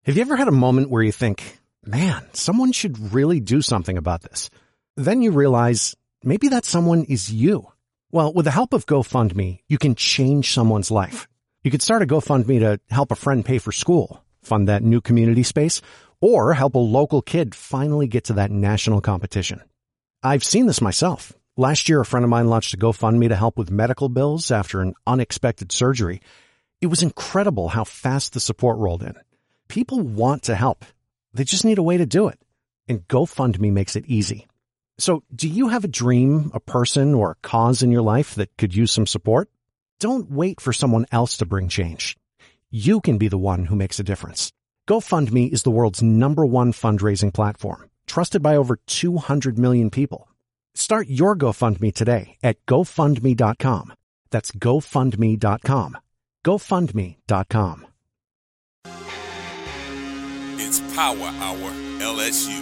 Have you ever had a moment where you think, man, someone should really do something about this? Then you realize maybe that someone is you. Well, with the help of GoFundMe, you can change someone's life. You could start a GoFundMe to help a friend pay for school, fund that new community space, or help a local kid finally get to that national competition. I've seen this myself. Last year, a friend of mine launched a GoFundMe to help with medical bills after an unexpected surgery. It was incredible how fast the support rolled in. People want to help. They just need a way to do it. And GoFundMe makes it easy. So, do you have a dream, a person, or a cause in your life that could use some support? Don't wait for someone else to bring change. You can be the one who makes a difference. GoFundMe is the world's #1 fundraising platform, trusted by over 200 million people. Start your GoFundMe today at GoFundMe.com. That's GoFundMe.com. GoFundMe.com. It's Power Hour LSU.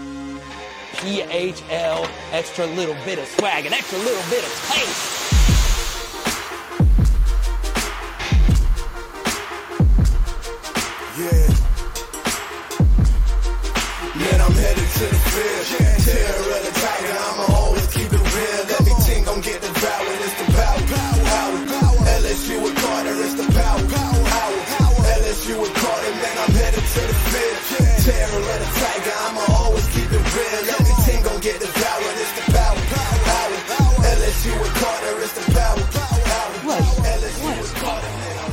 PHL, extra little bit of swag, an extra little bit of taste. Yeah. Man, I'm headed to the field. Terror of the tiger, I'ma always keep it real. Everything gon' get devoured, it's the power. LSU with Carter, it's the power. LSU with Carter, man, I'm headed to the field. Terror of the tiger, I'ma always keep it real. Everything gon' get devoured, it's the power. LSU with Carter, it's the power. LSU with Carter,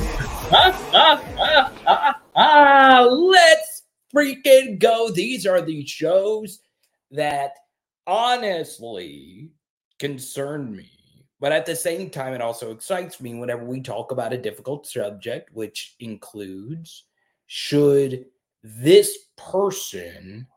Let's freaking go. These are the shows that honestly concern me. But at the same time, it also excites me whenever we talk about a difficult subject, which includes, should this person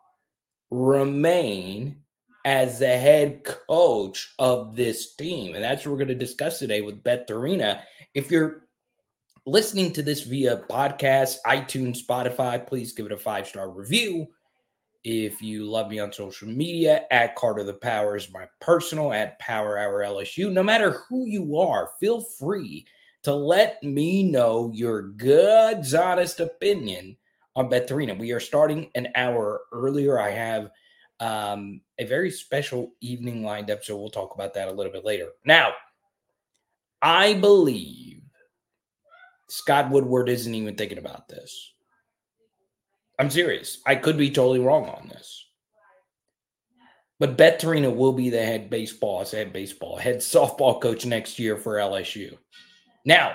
remain as the head coach of this team? And that's what we're going to discuss today with Beth Arena. If you're listening to this via podcast, iTunes, Spotify, please give it a 5-star review. If you love me on social media, at Carter the Power is my personal, at Power Hour LSU. No matter who you are, feel free to let me know your good, honest opinion on Beth Arena. We are starting an hour earlier. I have a very special evening lined up, so we'll talk about that a little bit later. Now, I believe Scott Woodward isn't even thinking about this. I'm serious. I could be totally wrong on this. But Beth Arena will be the head softball coach next year for LSU. Now,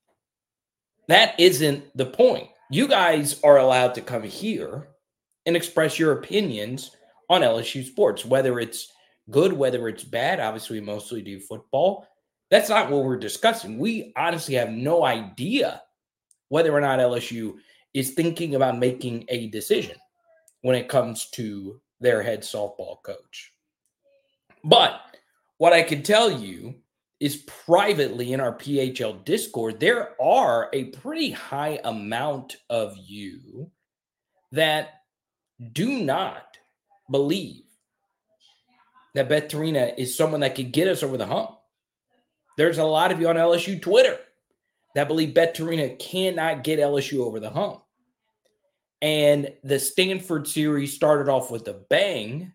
that isn't the point. You guys are allowed to come here and express your opinions on LSU sports, whether it's good, whether it's bad. Obviously, we mostly do football. That's not what we're discussing. We honestly have no idea whether or not LSU is thinking about making a decision when it comes to their head softball coach. But what I can tell you is privately in our PHL Discord, there are a pretty high amount of you that do not believe that Beth Arena is someone that could get us over the hump. There's a lot of you on LSU Twitter that believe Beth Arena cannot get LSU over the hump. And the Stanford series started off with a bang,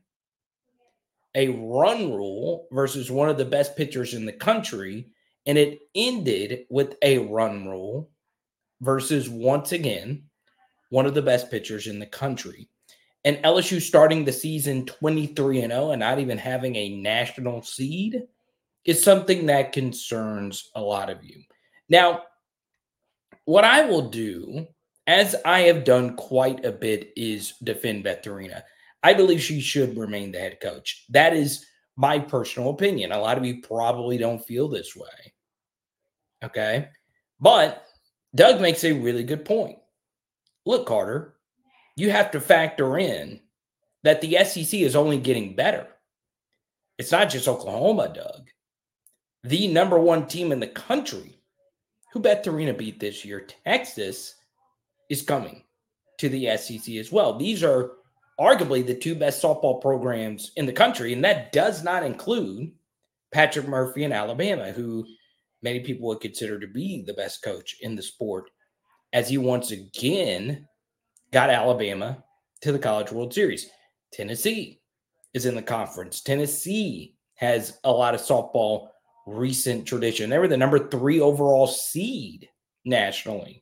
a run rule versus one of the best pitchers in the country, and it ended with a run rule versus, once again, one of the best pitchers in the country. And LSU starting the season 23-0 and not even having a national seed is something that concerns a lot of you. Now, what I will do, as I have done quite a bit, is defend Beth Arena. I believe she should remain the head coach. That is my personal opinion. A lot of you probably don't feel this way. Okay? But Doug makes a really good point. Look, Carter, you have to factor in that the SEC is only getting better. It's not just Oklahoma, Doug. The #1 team in the country, who Beth Arena beat this year, Texas, is coming to the SEC as well. These are arguably the two best softball programs in the country, and that does not include Patrick Murphy in Alabama, who many people would consider to be the best coach in the sport, as he once again got Alabama to the College World Series. Tennessee is in the conference. Tennessee has a lot of softball recent tradition. They were the number 3 overall seed nationally.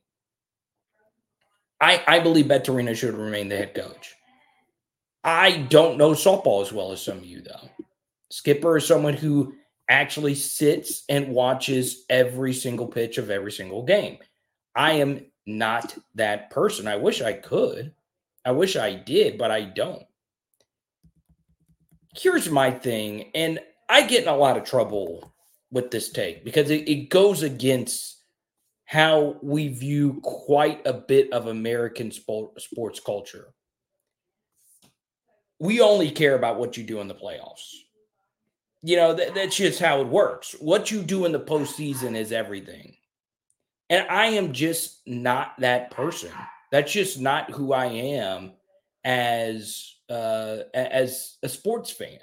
I believe Bettorino should remain the head coach. I don't know softball as well as some of you, though. Skipper is someone who actually sits and watches every single pitch of every single game. I am not that person. I wish I could. I wish I did, but I don't. Here's my thing, and I get in a lot of trouble with this take because it goes against how we view quite a bit of American sports culture. We only care about what you do in the playoffs. You know, that's just how it works. What you do in the postseason is everything. And I am just not that person. That's just not who I am as a sports fan.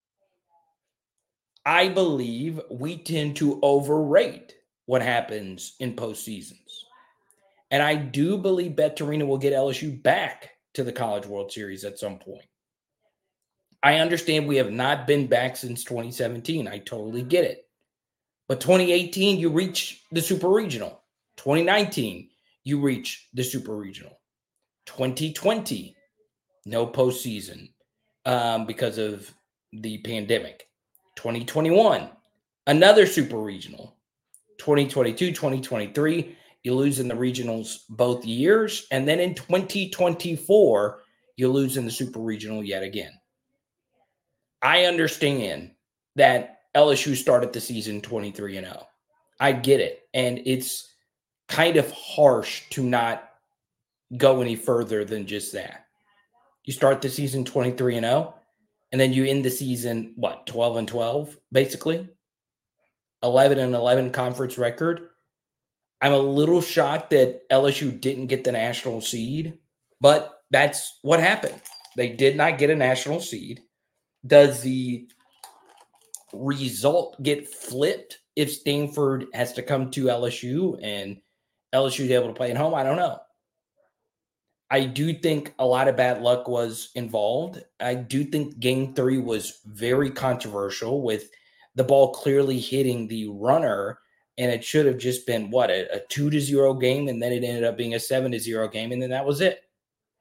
I believe we tend to overrate what happens in postseasons. And I do believe Bettorino will get LSU back to the College World Series at some point. I understand we have not been back since 2017. I totally get it. But 2018, you reach the Super Regional. 2019, you reach the Super Regional. 2020, no postseason because of the pandemic. 2021, another Super Regional. 2022, 2023, you lose in the regionals both years. And then in 2024, you lose in the Super Regional yet again. I understand that LSU started the season 23-0. I get it. And it's kind of harsh to not go any further than just that. You start the season 23-0, and then you end the season, 12-12, basically? 11-11 conference record. I'm a little shocked that LSU didn't get the national seed, but that's what happened. They did not get a national seed. Does the result get flipped if Stanford has to come to LSU and LSU is able to play at home? I don't know. I do think a lot of bad luck was involved. I do think Game 3 was very controversial with the ball clearly hitting the runner, and it should have just been, a 2-0 game, and then it ended up being a 7-0 game, and then that was it.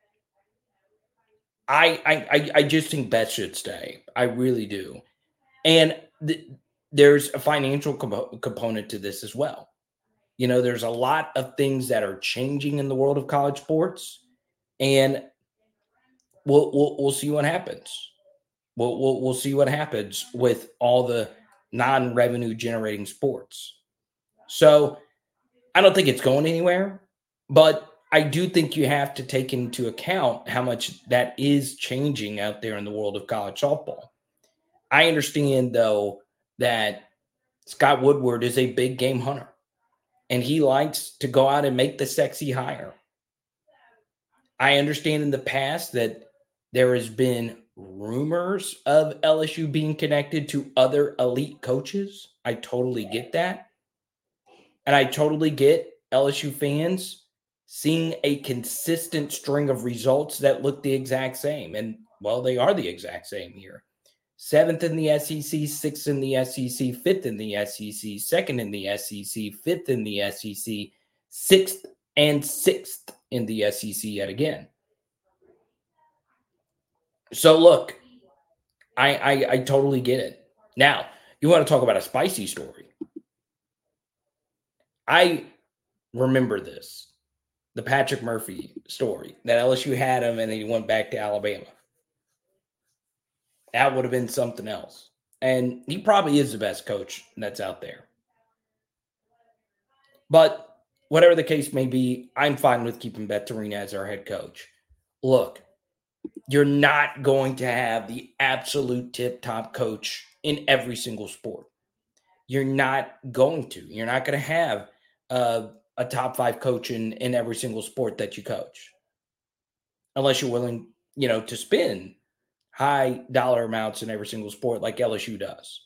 I just think Bet should stay. I really do. And there's a financial component to this as well. You know, there's a lot of things that are changing in the world of college sports, and we'll see what happens. We'll see what happens with all the non-revenue generating sports. So I don't think it's going anywhere, but I do think you have to take into account how much that is changing out there in the world of college softball. I understand, though, that Scott Woodward is a big game hunter, and he likes to go out and make the sexy hire. I understand in the past that there has been rumors of LSU being connected to other elite coaches. I totally get that. And I totally get LSU fans seeing a consistent string of results that look the exact same. And, well, they are the exact same here. 7th in the SEC, 6th in the SEC, 5th in the SEC, 2nd in the SEC, 5th in the SEC, 6th and 6th in the SEC yet again. So, look, I totally get it. Now, you want to talk about a spicy story. I remember this. The Patrick Murphy story, that LSU had him and then he went back to Alabama. That would have been something else. And he probably is the best coach that's out there. But whatever the case may be, I'm fine with keeping Bettorino as our head coach. Look, you're not going to have the absolute tip-top coach in every single sport. You're not going to. You're not going to have a top 5 coach in every single sport that you coach. Unless you're willing, to spend high dollar amounts in every single sport like LSU does.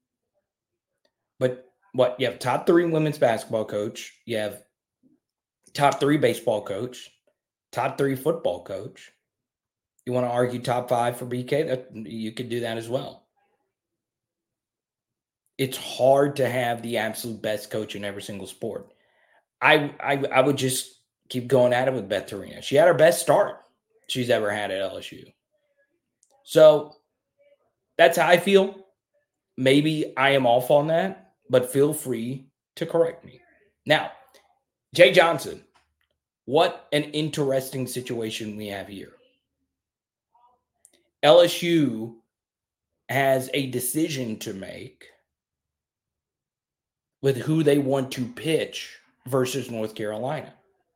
But you have top 3 women's basketball coach. You have top 3 baseball coach, top 3 football coach. You want to argue top 5 for BK? You could do that as well. It's hard to have the absolute best coach in every single sport. I would just keep going at it with Beth Torina. She had her best start she's ever had at LSU. So that's how I feel. Maybe I am off on that, but feel free to correct me. Now, Jay Johnson, what an interesting situation we have here. LSU has a decision to make with who they want to pitch versus North Carolina.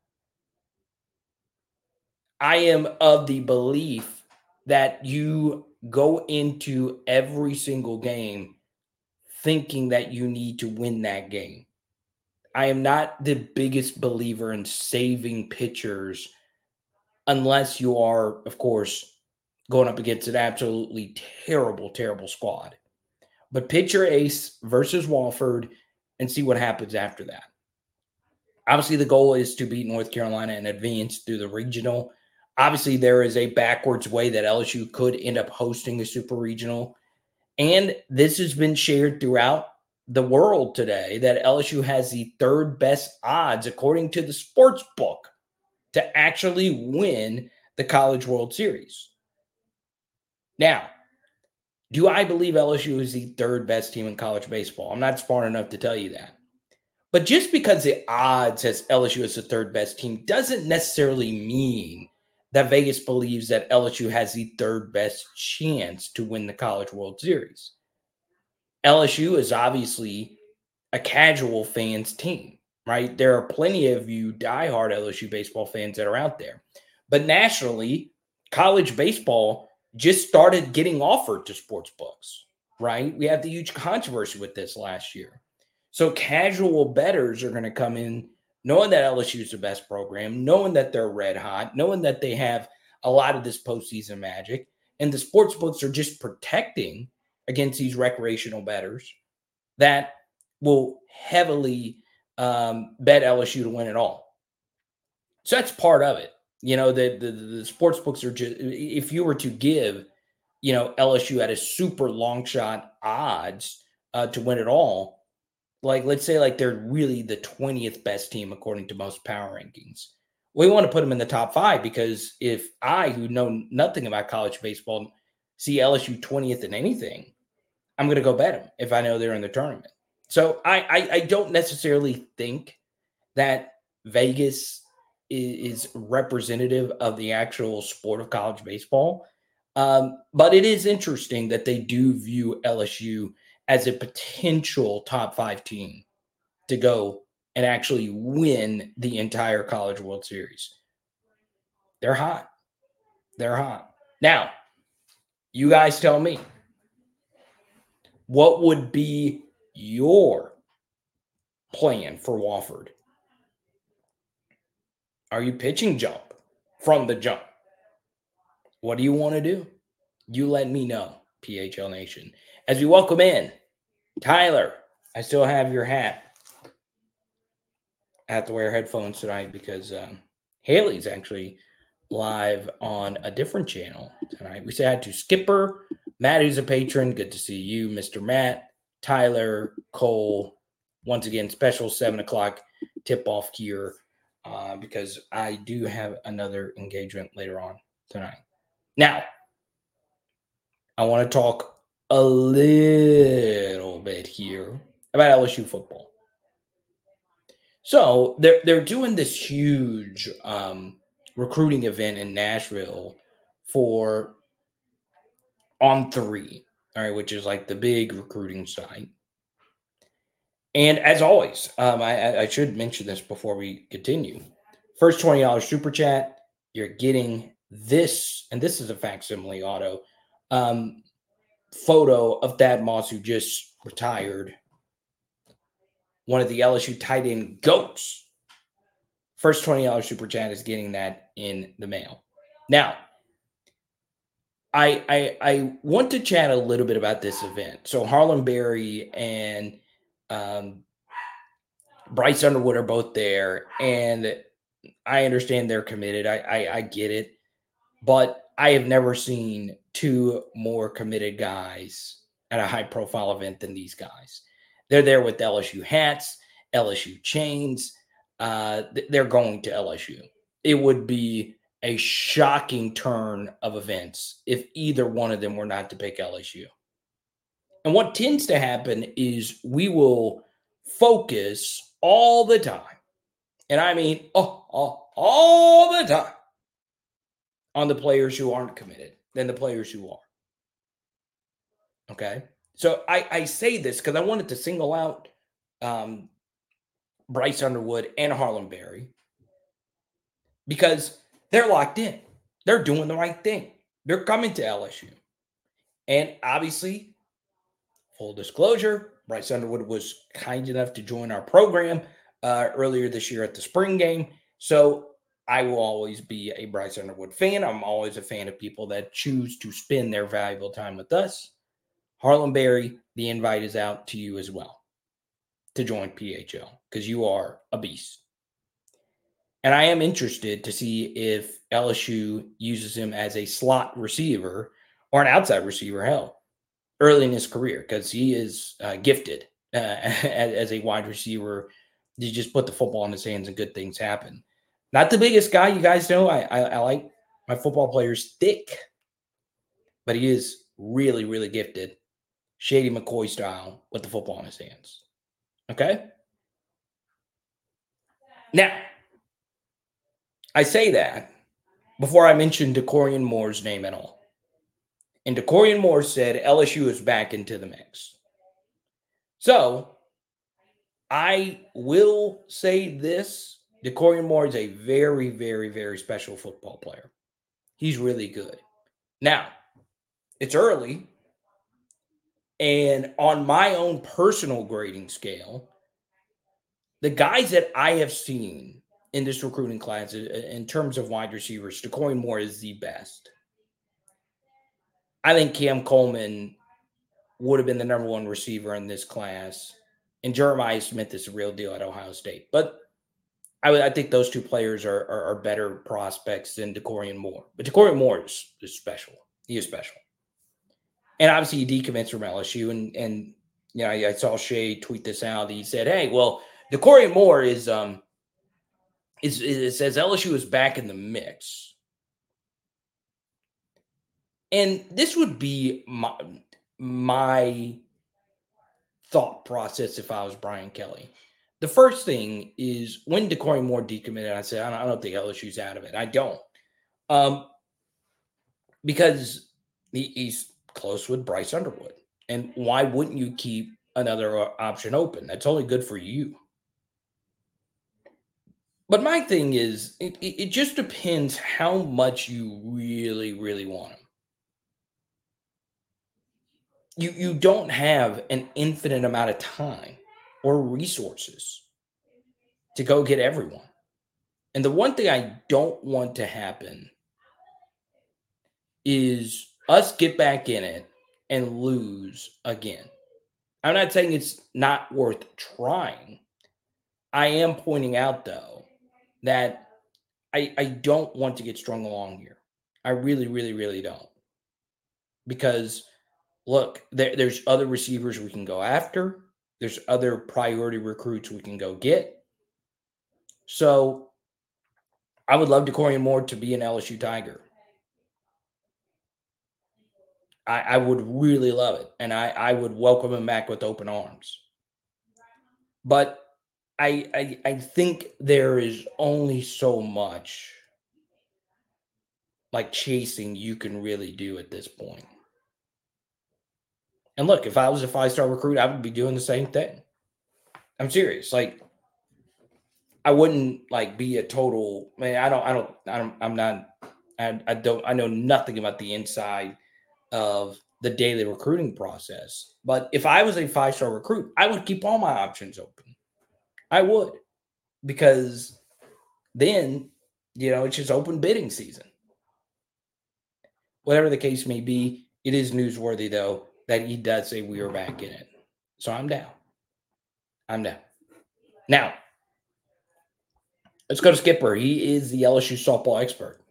I am of the belief that you go into every single game thinking that you need to win that game. I am not the biggest believer in saving pitchers unless you are, of course, going up against an absolutely terrible, terrible squad. But pitch your ace versus Wofford and see what happens after that. Obviously, the goal is to beat North Carolina and advance through the regional. Obviously, there is a backwards way that LSU could end up hosting a super regional. And this has been shared throughout the world today that LSU has the 3rd best odds, according to the sports book, to actually win the College World Series. Now, do I believe LSU is the 3rd best team in college baseball? I'm not smart enough to tell you that. But just because the odds says LSU is the 3rd best team doesn't necessarily mean that Vegas believes that LSU has the 3rd best chance to win the College World Series. LSU is obviously a casual fans team, right? There are plenty of you diehard LSU baseball fans that are out there. But nationally, college baseball just started getting offered to sports books, right? We had the huge controversy with this last year. So casual bettors are going to come in knowing that LSU is the best program, knowing that they're red hot, knowing that they have a lot of this postseason magic, and the sports books are just protecting against these recreational bettors that will heavily bet LSU to win it all. So that's part of it. You know, the sports books are just, if you were to give, you know, LSU at a super long shot odds to win it all, like, let's say like they're really the 20th best team according to most power rankings. We want to put them in the top 5 because if I, who know nothing about college baseball, see LSU 20th in anything, I'm going to go bet them if I know they're in the tournament. So I don't necessarily think that Vegas is representative of the actual sport of college baseball. But it is interesting that they do view LSU as a potential top 5 team to go and actually win the entire College World Series. They're hot. They're hot. Now, you guys tell me, what would be your plan for Wofford? Are you pitching jump from the jump? What do you want to do? You let me know, PHL Nation. As we welcome in Tyler, I still have your hat. I have to wear headphones tonight because Haley's actually live on a different channel tonight. We say hi to Skipper, Matt, who's a patron. Good to see you, Mr. Matt, Tyler, Cole. Once again, special 7 o'clock tip-off here because I do have another engagement later on tonight. Now, I want to talk a little bit here about LSU football. So they're doing this huge recruiting event in Nashville for On3, all right, which is like the big recruiting site. And as always, I should mention this before we continue. First $20 super chat, you're getting this, and this is a facsimile auto, photo of Thad Moss, who just retired, one of the LSU tight end GOATs. First $20 super chat is getting that in the mail. Now, I want to chat a little bit about this event. So Harlan Berry and Bryce Underwood are both there, and I understand they're committed. I get it. But I have never seen two more committed guys at a high-profile event than these guys. They're there with LSU hats, LSU chains. They're going to LSU. It would be a shocking turn of events if either one of them were not to pick LSU. And what tends to happen is we will focus all the time, and I mean all the time, on the players who aren't committed than the players who are. Okay? So I say this because I wanted to single out Bryce Underwood and Harlem Berry because they're locked in. They're doing the right thing. They're coming to LSU. And obviously, full disclosure, Bryce Underwood was kind enough to join our program earlier this year at the spring game. So I will always be a Bryce Underwood fan. I'm always a fan of people that choose to spend their valuable time with us. Harlem Berry, the invite is out to you as well to join PHL because you are a beast. And I am interested to see if LSU uses him as a slot receiver or an outside receiver, hell, early in his career, because he is gifted as a wide receiver. You just put the football in his hands and good things happen. Not the biggest guy, you guys know. I like my football players thick, but he is really, really gifted. Shady McCoy style with the football in his hands. Okay? Now, I say that before I mention DeCorian Moore's name at all. And DeCorian Moore said LSU is back into the mix. So, I will say this. DeCorian Moore is a very, very, very special football player. He's really good. Now, it's early. And on my own personal grading scale, the guys that I have seen in this recruiting class in terms of wide receivers, DeCorian Moore is the best. I think Cam Coleman would have been the number one receiver in this class. And Jeremiah Smith is a real deal at Ohio State. But I think those two players are better prospects than DeCorian Moore. But DeCorian Moore is special. He is special. And obviously he decommits from LSU. And you know, I saw Shea tweet this out. He said, hey, well, DeCorian Moore it says LSU is back in the mix. And this would be my thought process if I was Brian Kelly. The first thing is when DeCorian Moore decommitted, I said, I don't think LSU's out of it. I don't. Because he's close with Bryce Underwood. And why wouldn't you keep another option open? That's only good for you. But my thing is, it just depends how much you really, really want him. You don't have an infinite amount of time or resources to go get everyone. And the one thing I don't want to happen is us get back in it and lose again. I'm not saying it's not worth trying. I am pointing out, though, that I don't want to get strung along here. I really, really, really don't. Because, look, there's other receivers we can go after. There's other priority recruits we can go get. So I would love DeCorian Moore to be an LSU Tiger. I would really love it. And I would welcome him back with open arms. But I think there is only so much like chasing you can really do at this point. And look, if I was a 5-star recruit, I would be doing the same thing. I'm serious. Like, I wouldn't like be a total, man. I know nothing about the inside of the daily recruiting process. But if I was a 5-star recruit, I would keep all my options open. I would, because then, you know, it's just open bidding season. Whatever the case may be, it is newsworthy, though, that he does say we are back in it. So I'm down. Now, Let's go to Skipper. He is the LSU softball expert.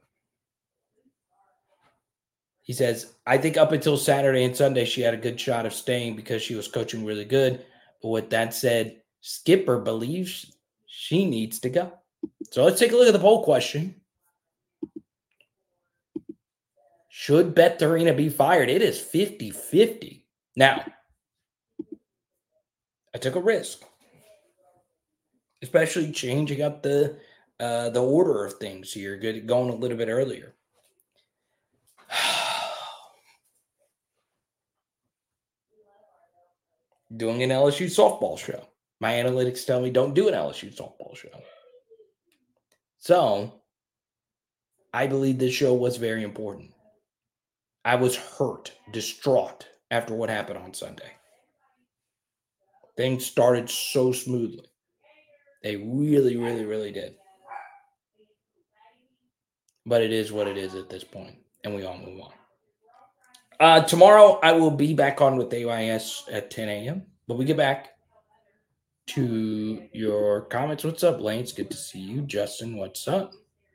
He says, I think up until Saturday and Sunday, she had a good shot of staying because she was coaching really good. But with that said, Skipper believes she needs to go. So let's take a look at the poll question. Should Beth Torina be fired? It is 50-50. Now, I took a risk, especially changing up the order of things here, going a little bit earlier. Doing an LSU softball show. My analytics tell me don't do an LSU softball show. So, I believe this show was very important. I was hurt, distraught after what happened on Sunday. Things started so smoothly. They really, really, really did. But it is what it is at this point, and we all move on. Tomorrow, I will be back on with AYS at 10 a.m. But we get back to your comments. What's up, Lane? It's good to see you. Justin, what's up?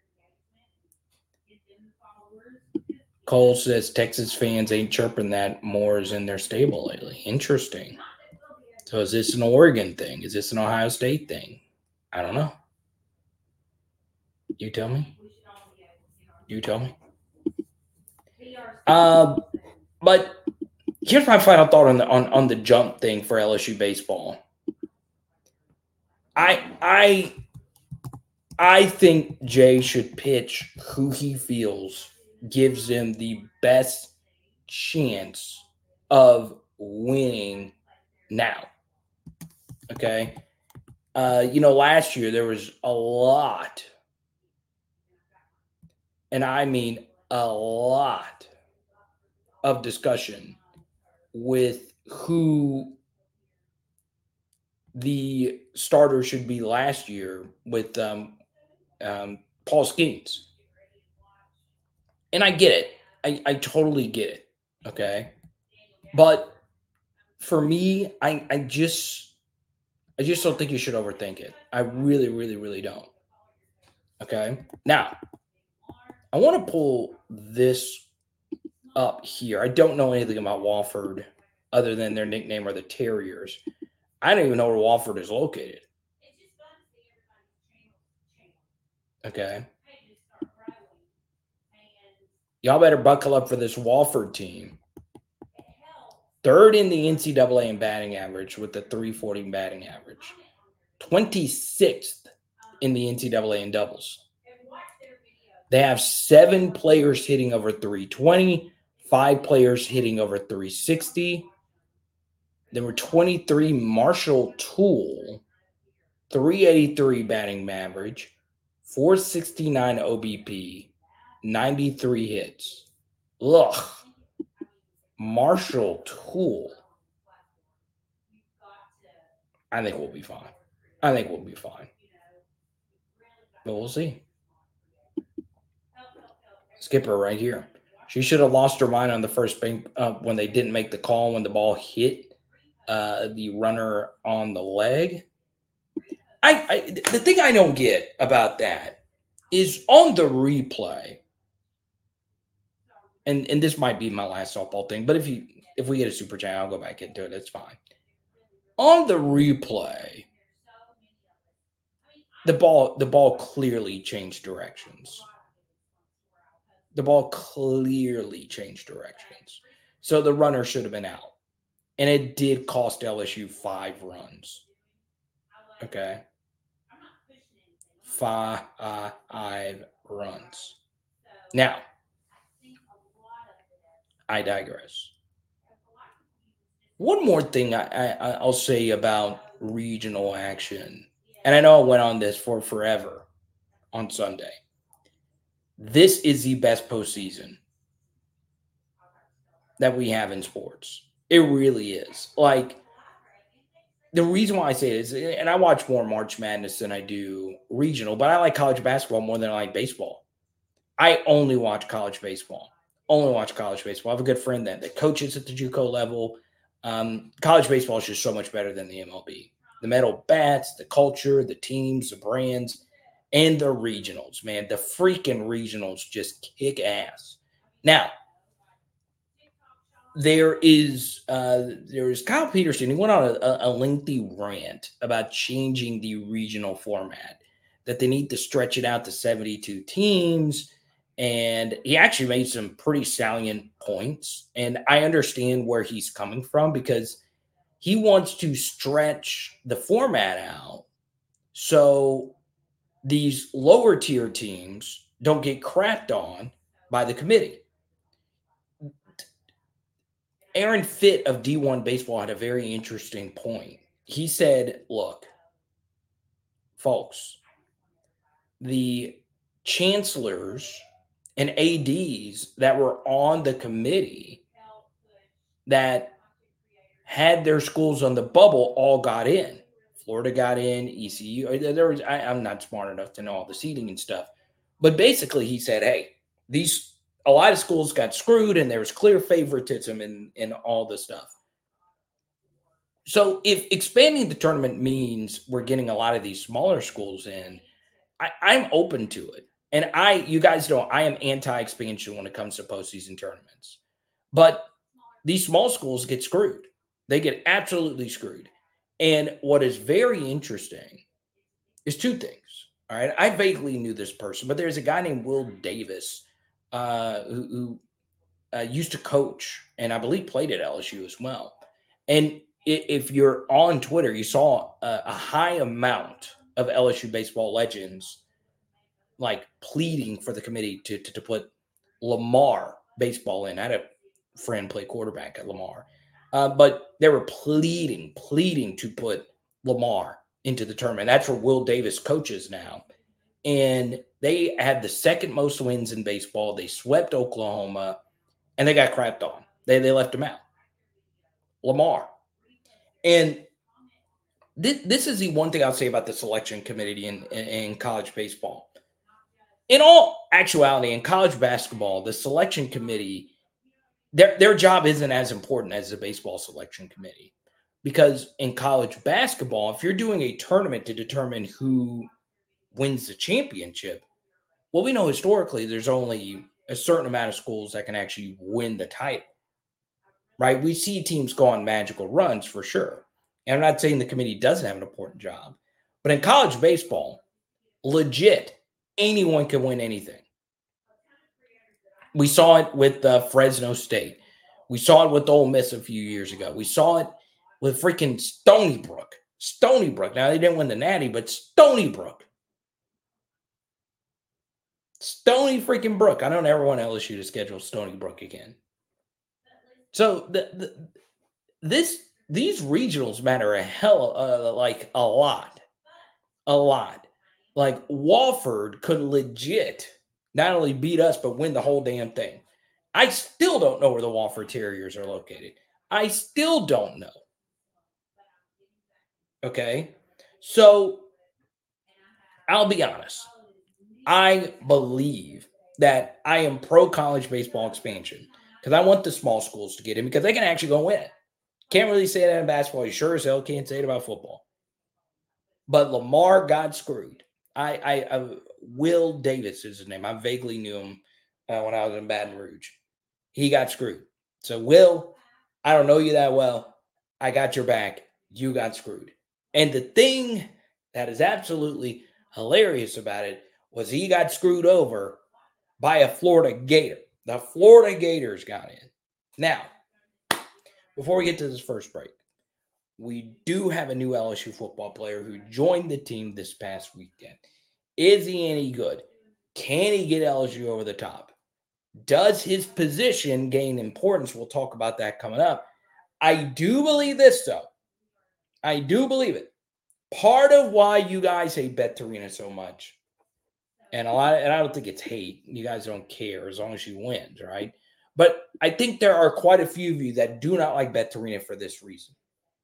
Cole says Texas fans ain't chirping that more is in their stable lately. Interesting. So is this an Oregon thing? Is this an Ohio State thing? I don't know. You tell me. You tell me. But here's my final thought on the jump thing for LSU baseball. I think Jay should pitch who he feels gives him the best chance of winning now. Okay. Last year there was a lot, and I mean a lot, of discussion with who the starter should be last year with Paul Skeens. And I get it. I totally get it. Okay. But for me, I just don't think you should overthink it. I really, really, really don't. Okay. Now, I want to pull this up here. I don't know anything about Wofford other than their nickname are the Terriers. I don't even know where Wofford is located. Okay. Y'all better buckle up for this Wofford team. Third in the NCAA in batting average with the .340 batting average. 26th in the NCAA in doubles. They have 7 players hitting over .320, 5 players hitting over .360. There were 23 Marshall Tool, .383 batting average, .469 OBP, 93 hits. Ugh. Marshall Tool. I think we'll be fine. But we'll see. Skipper right here. She should have lost her mind on the first bank when they didn't make the call when the ball hit the runner on the leg. The thing I don't get about that is on the replay, and this might be my last softball thing, but if we get a super chat, I'll go back into it. It's fine. On the replay, the ball clearly changed directions. So the runner should have been out. And it did cost LSU 5 runs. Okay. 5 runs. Now, I digress. One more thing I'll say about regional action. And I know I went on this for forever on Sunday. This is the best postseason that we have in sports. It really is. Like, the reason why I say it is, and I watch more March Madness than I do regional, but I like college basketball more than I like baseball. I only watch college baseball. I have a good friend that coaches at the JUCO level. College baseball is just so much better than the MLB. The metal bats, the culture, the teams, the brands. And the regionals, man. The freaking regionals just kick ass. Now, there is Kyle Peterson. He went on a lengthy rant about changing the regional format, that they need to stretch it out to 72 teams. And he actually made some pretty salient points. And I understand where he's coming from, because he wants to stretch the format out so these lower tier teams don't get crapped on by the committee. Aaron Fitt of D1 Baseball had a very interesting point. He said, look, folks, the chancellors and ADs that were on the committee that had their schools on the bubble all got in. Florida got in, ECU. I'm not smart enough to know all the seating and stuff. But basically he said, hey, a lot of schools got screwed and there was clear favoritism in all this stuff. So if expanding the tournament means we're getting a lot of these smaller schools in, I'm open to it. And you guys know, I am anti-expansion when it comes to postseason tournaments. But these small schools get screwed. They get absolutely screwed. And what is very interesting is two things. All right. I vaguely knew this person, but there's a guy named Will Davis who used to coach and I believe played at LSU as well. And if you're on Twitter, you saw a high amount of LSU baseball legends like pleading for the committee to put Lamar baseball in. I had a friend play quarterback at Lamar. But they were pleading to put Lamar into the tournament. That's where Will Davis coaches now. And they had the second most wins in baseball. They swept Oklahoma, and they got crapped on. They left him out. Lamar. And this is the one thing I'll say about the selection committee in college baseball. In all actuality, in college basketball, the selection committee, their job isn't as important as the baseball selection committee, because in college basketball, if you're doing a tournament to determine who wins the championship, well, we know historically there's only a certain amount of schools that can actually win the title, right? We see teams go on magical runs for sure. And I'm not saying the committee doesn't have an important job, but in college baseball, legit, anyone can win anything. We saw it with Fresno State. We saw it with Ole Miss a few years ago. We saw it with freaking Stony Brook. Stony Brook. Now, they didn't win the Natty, but Stony Brook. Stony freaking Brook. I don't ever want LSU to schedule Stony Brook again. So these regionals matter a lot. A lot. Like Wofford could legit not only beat us, but win the whole damn thing. I still don't know where the Wofford Terriers are located. I still don't know. Okay? So, I'll be honest. I believe that I am pro-college baseball expansion because I want the small schools to get in because they can actually go win it. Can't really say that in basketball. You sure as hell can't say it about football. But Lamar got screwed. Will Davis is his name. I vaguely knew him when I was in Baton Rouge. He got screwed. So, Will, I don't know you that well. I got your back. You got screwed. And the thing that is absolutely hilarious about it was he got screwed over by a Florida Gator. The Florida Gators got in. Now, before we get to this first break, we do have a new LSU football player who joined the team this past weekend. Is he any good? Can he get LSU over the top? Does his position gain importance? We'll talk about that coming up. I do believe this, though. I do believe it. Part of why you guys hate Beth Torina so much, and I don't think it's hate. You guys don't care as long as she wins, right? But I think there are quite a few of you that do not like Beth Torina for this reason.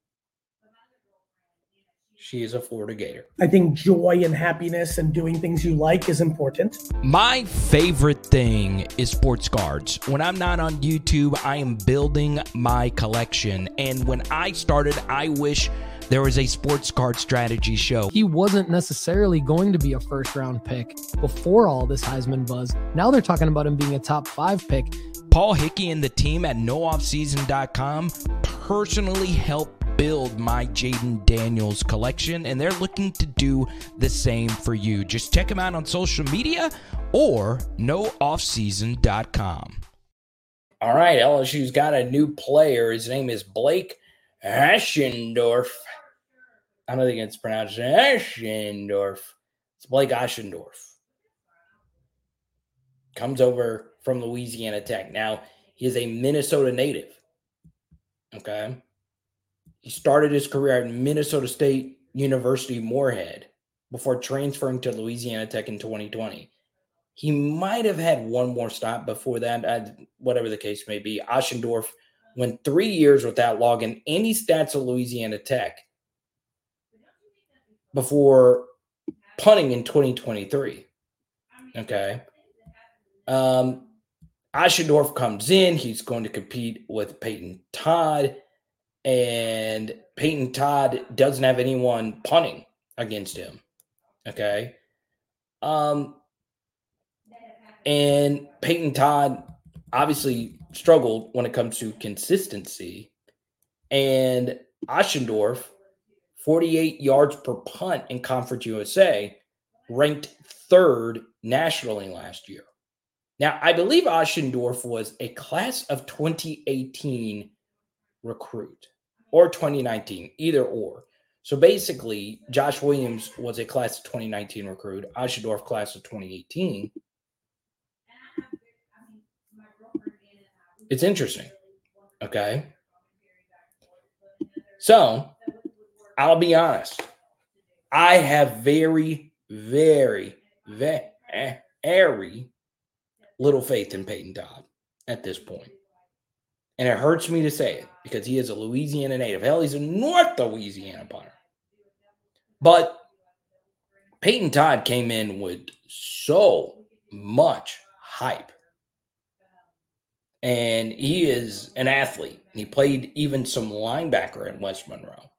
She is a Florida Gator. I think joy and happiness and doing things you like is important. My favorite thing is sports cards. When I'm not on YouTube, I am building my collection. And when I started, I wish there was a Sports Card Strategy show. He wasn't necessarily going to be a first-round pick before all this Heisman buzz. Now they're talking about him being a top 5 pick. Paul Hickey and the team at nooffseason.com personally helped build my Jaden Daniels collection, and they're looking to do the same for you. Just check them out on social media or nooffseason.com. All right, LSU's got a new player. His name is Blake Ashendorf. I don't think it's pronounced Ashendorf. It's Blake Ashendorf. Comes over from Louisiana Tech. Now, he is a Minnesota native. Okay. He started his career at Minnesota State University Moorhead before transferring to Louisiana Tech in 2020. He might have had one more stop before that, whatever the case may be. Ashendorf went 3 years without logging any stats at Louisiana Tech before punting in 2023. Okay. Ashendorf comes in. He's going to compete with Peyton Todd, and Peyton Todd doesn't have anyone punting against him. Okay. And Peyton Todd obviously struggled when it comes to consistency. And Ashendorf, 48 yards per punt in Conference USA, ranked 3rd nationally last year. Now, I believe Ashendorf was a class of 2018 recruit or 2019, either or. So basically, Josh Williams was a class of 2019 recruit, Ashendorf class of 2018. It's interesting. Okay. So I'll be honest. I have very, very, very little faith in Peyton Todd at this point. And it hurts me to say it because he is a Louisiana native. Hell, he's a North Louisiana punter. But Peyton Todd came in with so much hype. And he is an athlete. He played even some linebacker at West Monroe.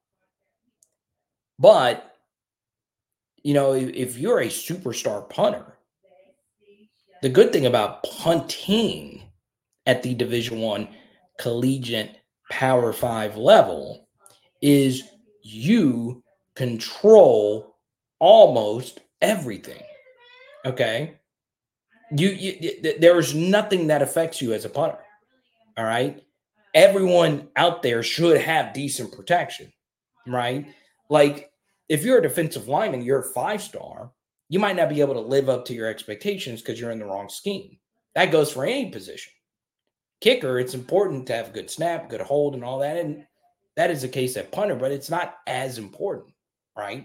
But, you know, if you're a superstar punter, the good thing about punting at the Division I collegiate Power 5 level is you control almost everything. Okay? There's nothing that affects you as a punter. All right. Everyone out there should have decent protection, right? Like if you're a defensive lineman, you're a 5-star, you might not be able to live up to your expectations because you're in the wrong scheme. That goes for any position. Kicker, it's important to have good snap, good hold, and all that. And that is the case at punter, but it's not as important, right?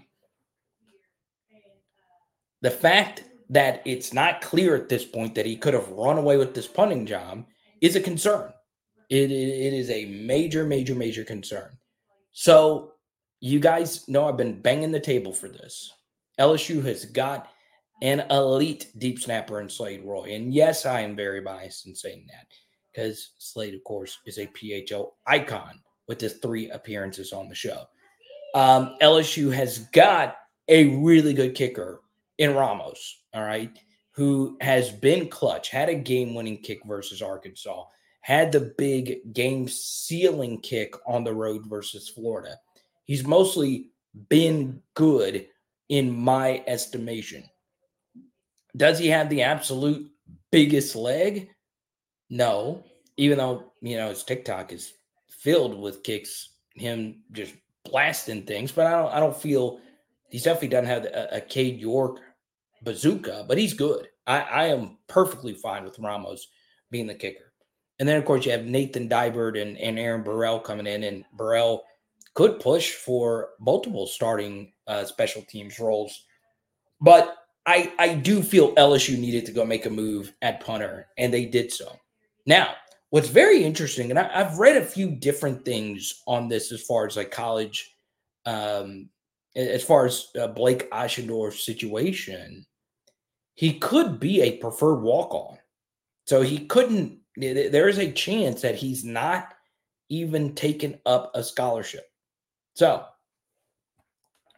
The fact that it's not clear at this point that he could have run away with this punting job is a concern. It is a major, major, major concern. So you guys know I've been banging the table for this. LSU has got an elite deep snapper in Slade Roy. And yes, I am very biased in saying that because Slade, of course, is a PHL icon with his 3 appearances on the show. LSU has got a really good kicker in Ramos, all right, who has been clutch, had a game-winning kick versus Arkansas, had the big game-sealing kick on the road versus Florida. He's mostly been good in my estimation. Does he have the absolute biggest leg? No, even though, you know, his TikTok is filled with kicks, him just blasting things, but I don't feel he definitely doesn't have a Cade York bazooka, but he's good. I am perfectly fine with Ramos being the kicker. And then, of course, you have Nathan Dybert and Aaron Burrell coming in, and Burrell could push for multiple starting special teams roles. But I do feel LSU needed to go make a move at punter, and they did so. Now, what's very interesting, and I've read a few different things on this as far as like college, as far as Blake Ashendorf's situation, he could be a preferred walk-on. So he couldn't, there is a chance that he's not even taken up a scholarship. So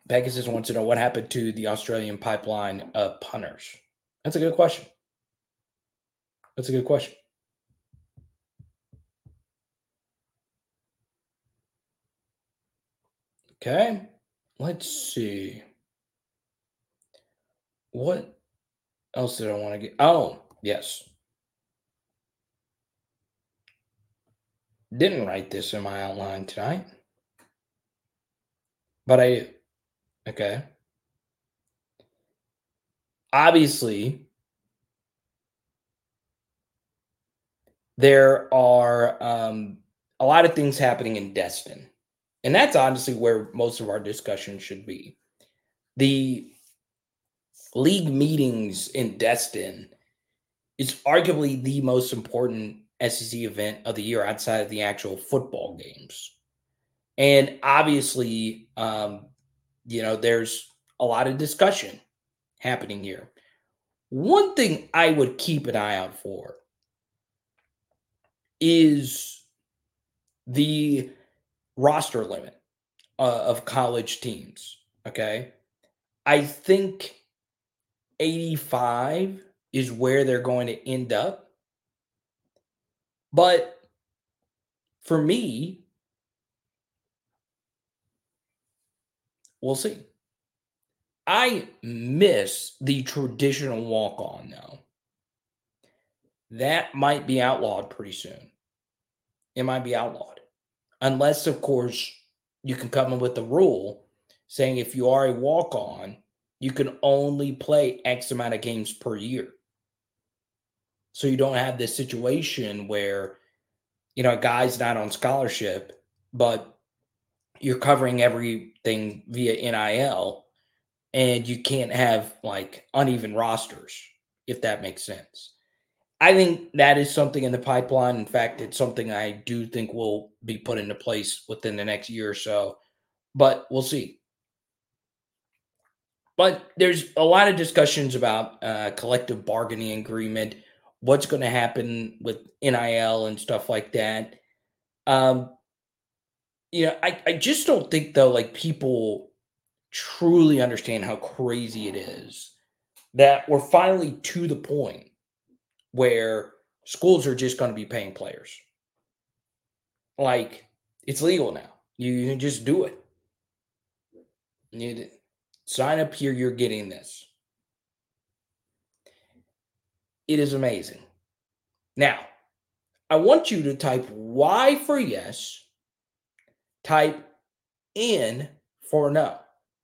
Pegasus wants to know what happened to the Australian pipeline of punters. That's a good question. That's a good question. Okay, let's see. What else did I want to get? Oh, yes. Didn't write this in my outline tonight, but I, okay. Obviously, there are a lot of things happening in Destin. And that's honestly where most of our discussion should be. The league meetings in Destin is arguably the most important SEC event of the year outside of the actual football games. And obviously, there's a lot of discussion happening here. One thing I would keep an eye out for is the roster limit of college teams. Okay. I think 85 is where they're going to end up. But for me, we'll see. I miss the traditional walk-on now. That might be outlawed pretty soon. It might be outlawed. Unless, of course, you can come in with a rule saying if you are a walk-on, you can only play X amount of games per year. So you don't have this situation where, a guy's not on scholarship, but you're covering everything via NIL, and you can't have like uneven rosters, if that makes sense. I think that is something in the pipeline. In fact, it's something I do think will be put into place within the next year or so, but we'll see. But there's a lot of discussions about collective bargaining agreement, what's going to happen with NIL and stuff like that. I just don't think, though, like people truly understand how crazy it is that we're finally to the point where schools are just going to be paying players. Like, it's legal now. You can just do it. You sign up here, you're getting this. It is amazing. Now, I want you to type Y for yes, type N for no.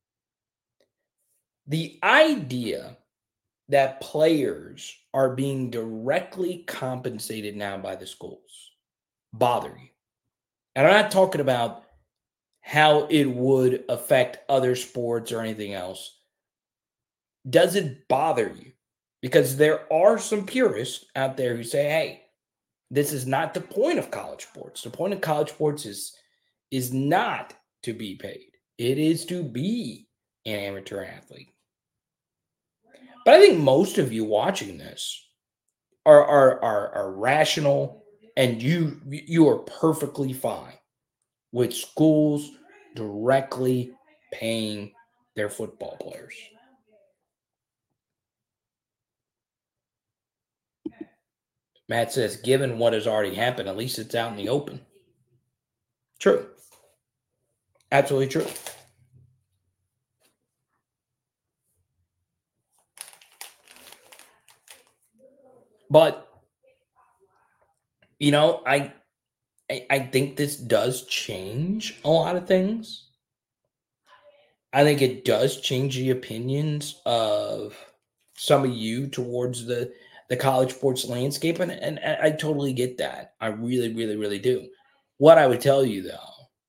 The idea that players are being directly compensated now by the schools bother you. And I'm not talking about how it would affect other sports or anything else. Does it bother you? Because there are some purists out there who say, hey, this is not the point of college sports. The point of college sports is not to be paid. It is to be an amateur athlete. But I think most of you watching this are rational, and you are perfectly fine with schools directly paying their football players. Matt says, given what has already happened, at least it's out in the open. True. Absolutely true. But, I think this does change a lot of things. I think it does change the opinions of some of you towards the college sports landscape, and I totally get that. I really, really, really do. What I would tell you, though,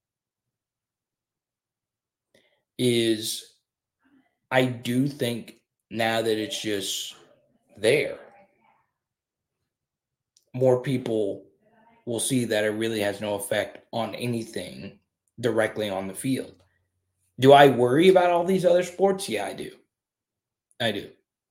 is I do think now that it's just there, more people will see that it really has no effect on anything directly on the field. Do I worry about all these other sports? Yeah, I do. I do.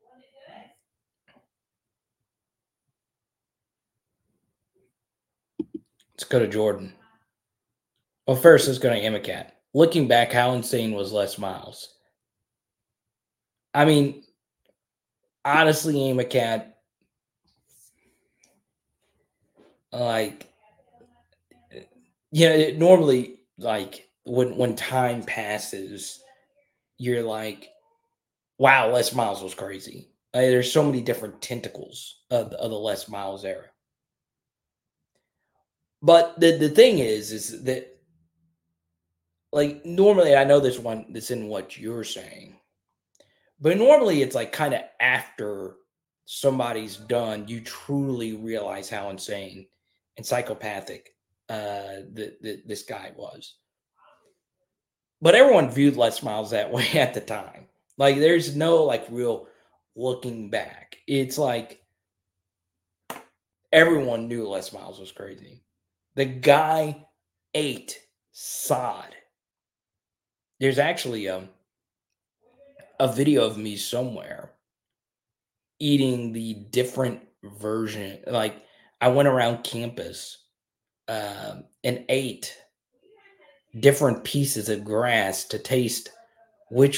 Let's go to Jordan. Well, first, let's go to Amacat. Looking back, how insane was Les Miles? I mean, honestly, Aim a Cat, like, normally, like, when time passes, you're like, wow, Les Miles was crazy. Like, there's so many different tentacles of the Les Miles era. But the thing is that, like, normally, I know this in what you're saying, but normally it's like kind of after somebody's done, you truly realize how insane and psychopathic this guy was. But everyone viewed Les Miles that way at the time. Like, there's no like real looking back. It's like everyone knew Les Miles was crazy. The guy ate sod. There's actually a video of me somewhere eating the different version. Like, I went around campus and ate different pieces of grass to taste which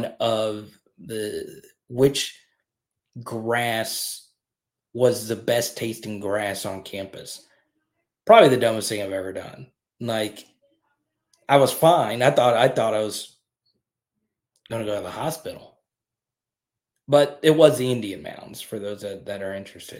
grass was the best tasting grass on campus. Probably the dumbest thing I've ever done. Like, I was fine. I thought I was going to go to the hospital. But it was the Indian Mounds for those that are interested.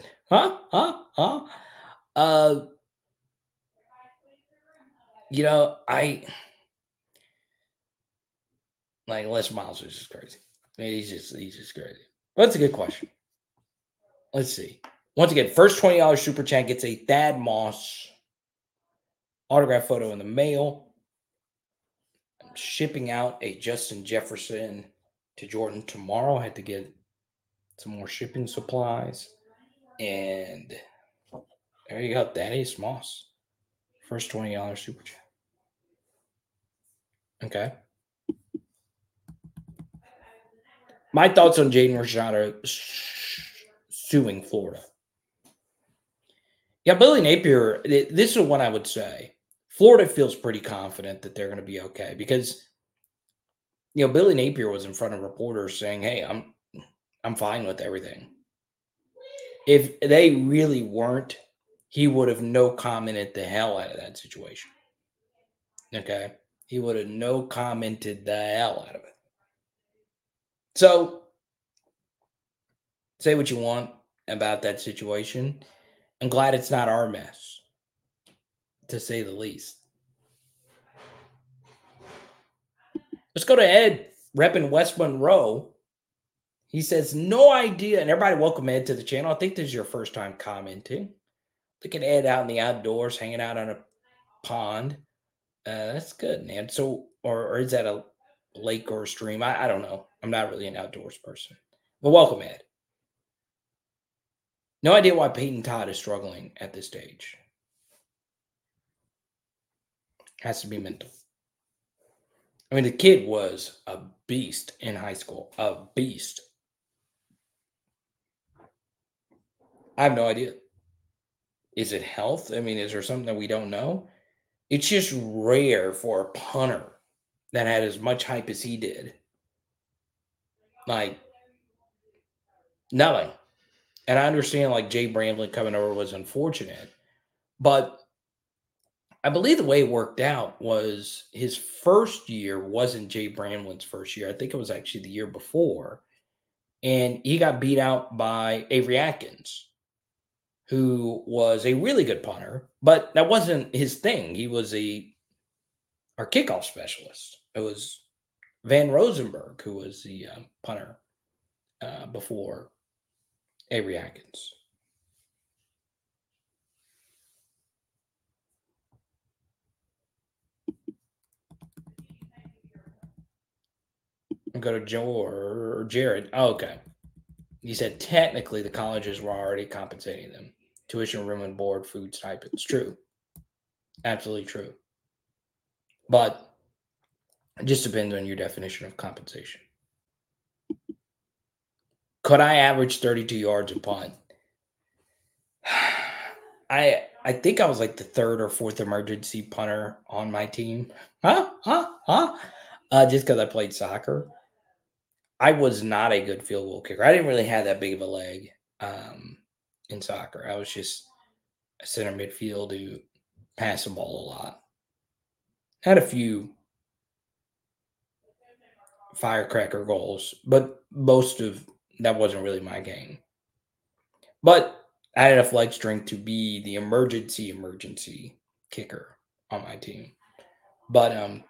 Like, Les Miles is just crazy. I mean, he's just crazy. Well, that's a good question. Let's see. Once again, first $20 super chat gets a Thad Moss autograph photo in the mail. I'm shipping out a Justin Jefferson to Jordan tomorrow. I had to get some more shipping supplies. And there you go. Thaddeus Moss. First $20 super chat. Okay. My thoughts on Jaden Rashada suing Florida. Yeah, Billy Napier, this is what I would say. Florida feels pretty confident that they're going to be okay because, Billy Napier was in front of reporters saying, hey, I'm fine with everything. If they really weren't, he would have no commented the hell out of that situation. Okay? He would have no commented the hell out of it. So, say what you want about that situation. I'm glad it's not our mess, to say the least. Let's go to Ed, repping West Monroe. He says, no idea. And everybody, welcome Ed to the channel. I think this is your first time commenting. Look at Ed out in the outdoors, hanging out on a pond. That's good, man. So, or is that a lake or a stream? I don't know. I'm not really an outdoors person. But welcome, Ed. No idea why Peyton Todd is struggling at this stage. Has to be mental. I mean, the kid was a beast in high school. A beast. I have no idea. Is it health? I mean, is there something that we don't know? It's just rare for a punter that had as much hype as he did. Like, nothing. And I understand, like, Jay Bramlett coming over was unfortunate. But I believe the way it worked out was his first year wasn't Jay Bramlett's first year. I think it was actually the year before. And he got beat out by Avery Atkins, who was a really good punter. But that wasn't his thing. He was our kickoff specialist. It was Van Rosenberg, who was the punter before Avery Atkins. I'll go to Joe or Jared. Oh, okay. He said technically the colleges were already compensating them. Tuition, room and board, food, stipends. True. Absolutely true. But it just depends on your definition of compensation. Could I average 32 yards a punt? I think I was like the third or fourth emergency punter on my team. Just because I played soccer. I was not a good field goal kicker. I didn't really have that big of a leg in soccer. I was just a center midfield who passed the ball a lot. Had a few firecracker goals, but most of that wasn't really my game. But I had enough leg strength to be the emergency kicker on my team. But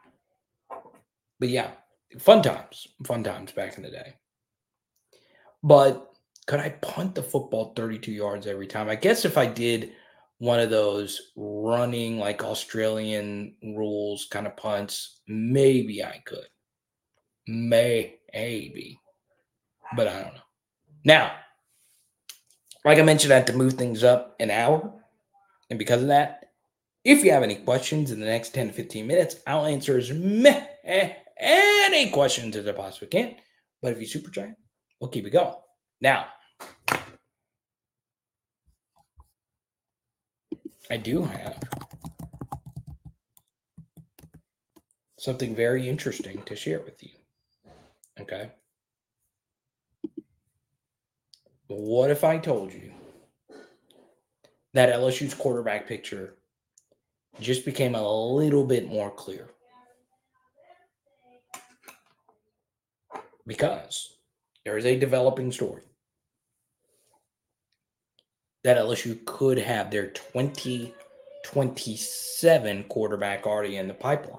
yeah, fun times back in the day. But could I punt the football 32 yards every time? I guess if I did one of those running like Australian rules kind of punts, maybe I could. Maybe. But I don't know. Now, like I mentioned, I had to move things up an hour. And because of that, if you have any questions in the next 10 to 15 minutes, I'll answer as many questions as I possibly can. But if you super chat, we'll keep it going. Now, I do have something very interesting to share with you. Okay? What if I told you that LSU's quarterback picture just became a little bit more clear? Because there is a developing story that LSU could have their 2027 quarterback already in the pipeline.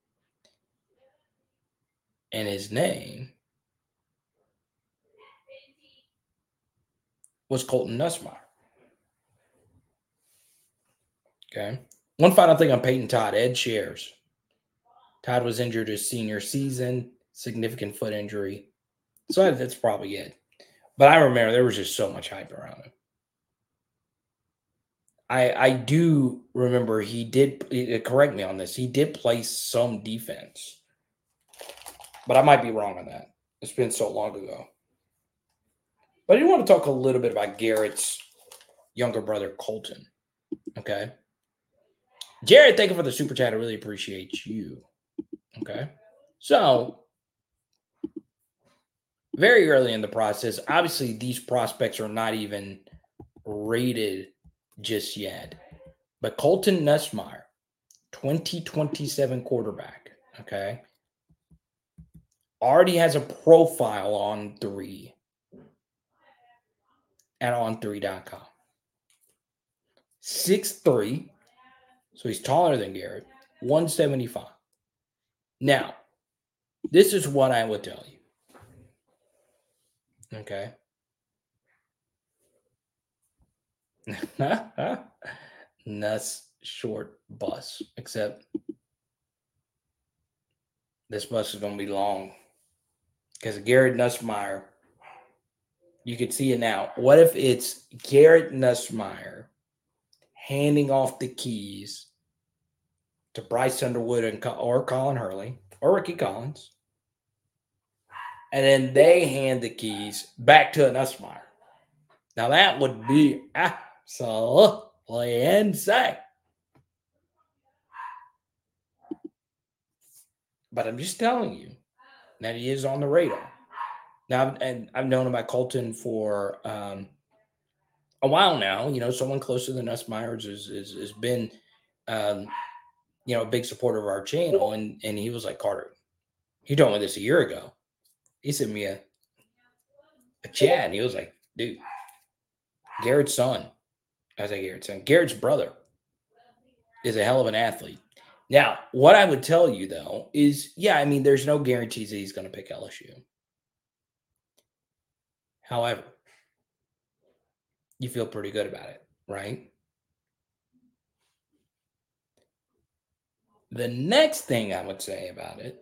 And his name was Colton Nussmeier. Okay. One final thing on Peyton Todd. Ed shares. Todd was injured his senior season, significant foot injury. So that's probably it. But I remember there was just so much hype around him. I do remember he did, correct me on this, he did play some defense. But I might be wrong on that. It's been so long ago. But I do want to talk a little bit about Garrett's younger brother, Colton. Okay. Jared, thank you for the super chat. I really appreciate you. Okay. So, very early in the process, obviously these prospects are not even rated just yet. But Colton Nussmeier, 2027 quarterback, okay, already has a profile on 3 at on3.com. 6'3", so he's taller than Garrett, 175. Now, this is what I would tell you. Okay. Nuss short bus, except this bus is going to be long because Garrett Nussmeier, you can see it now. What if it's Garrett Nussmeier handing off the keys to Bryce Underwood or Colin Hurley or Ricky Collins, and then they hand the keys back to a Nussmeier? Now that would be absolutely insane. But I'm just telling you that he is on the radar. Now, and I've known about Colton for a while now. You know, someone close to the Nussmeiers has been, a big supporter of our channel. And he was like, Carter, he told me this a year ago. He sent me a chat, and he was like, dude, Garrett's son. I say Garrett's son. Garrett's brother is a hell of an athlete. Now, what I would tell you, though, is, there's no guarantees that he's going to pick LSU. However, you feel pretty good about it, right? The next thing I would say about it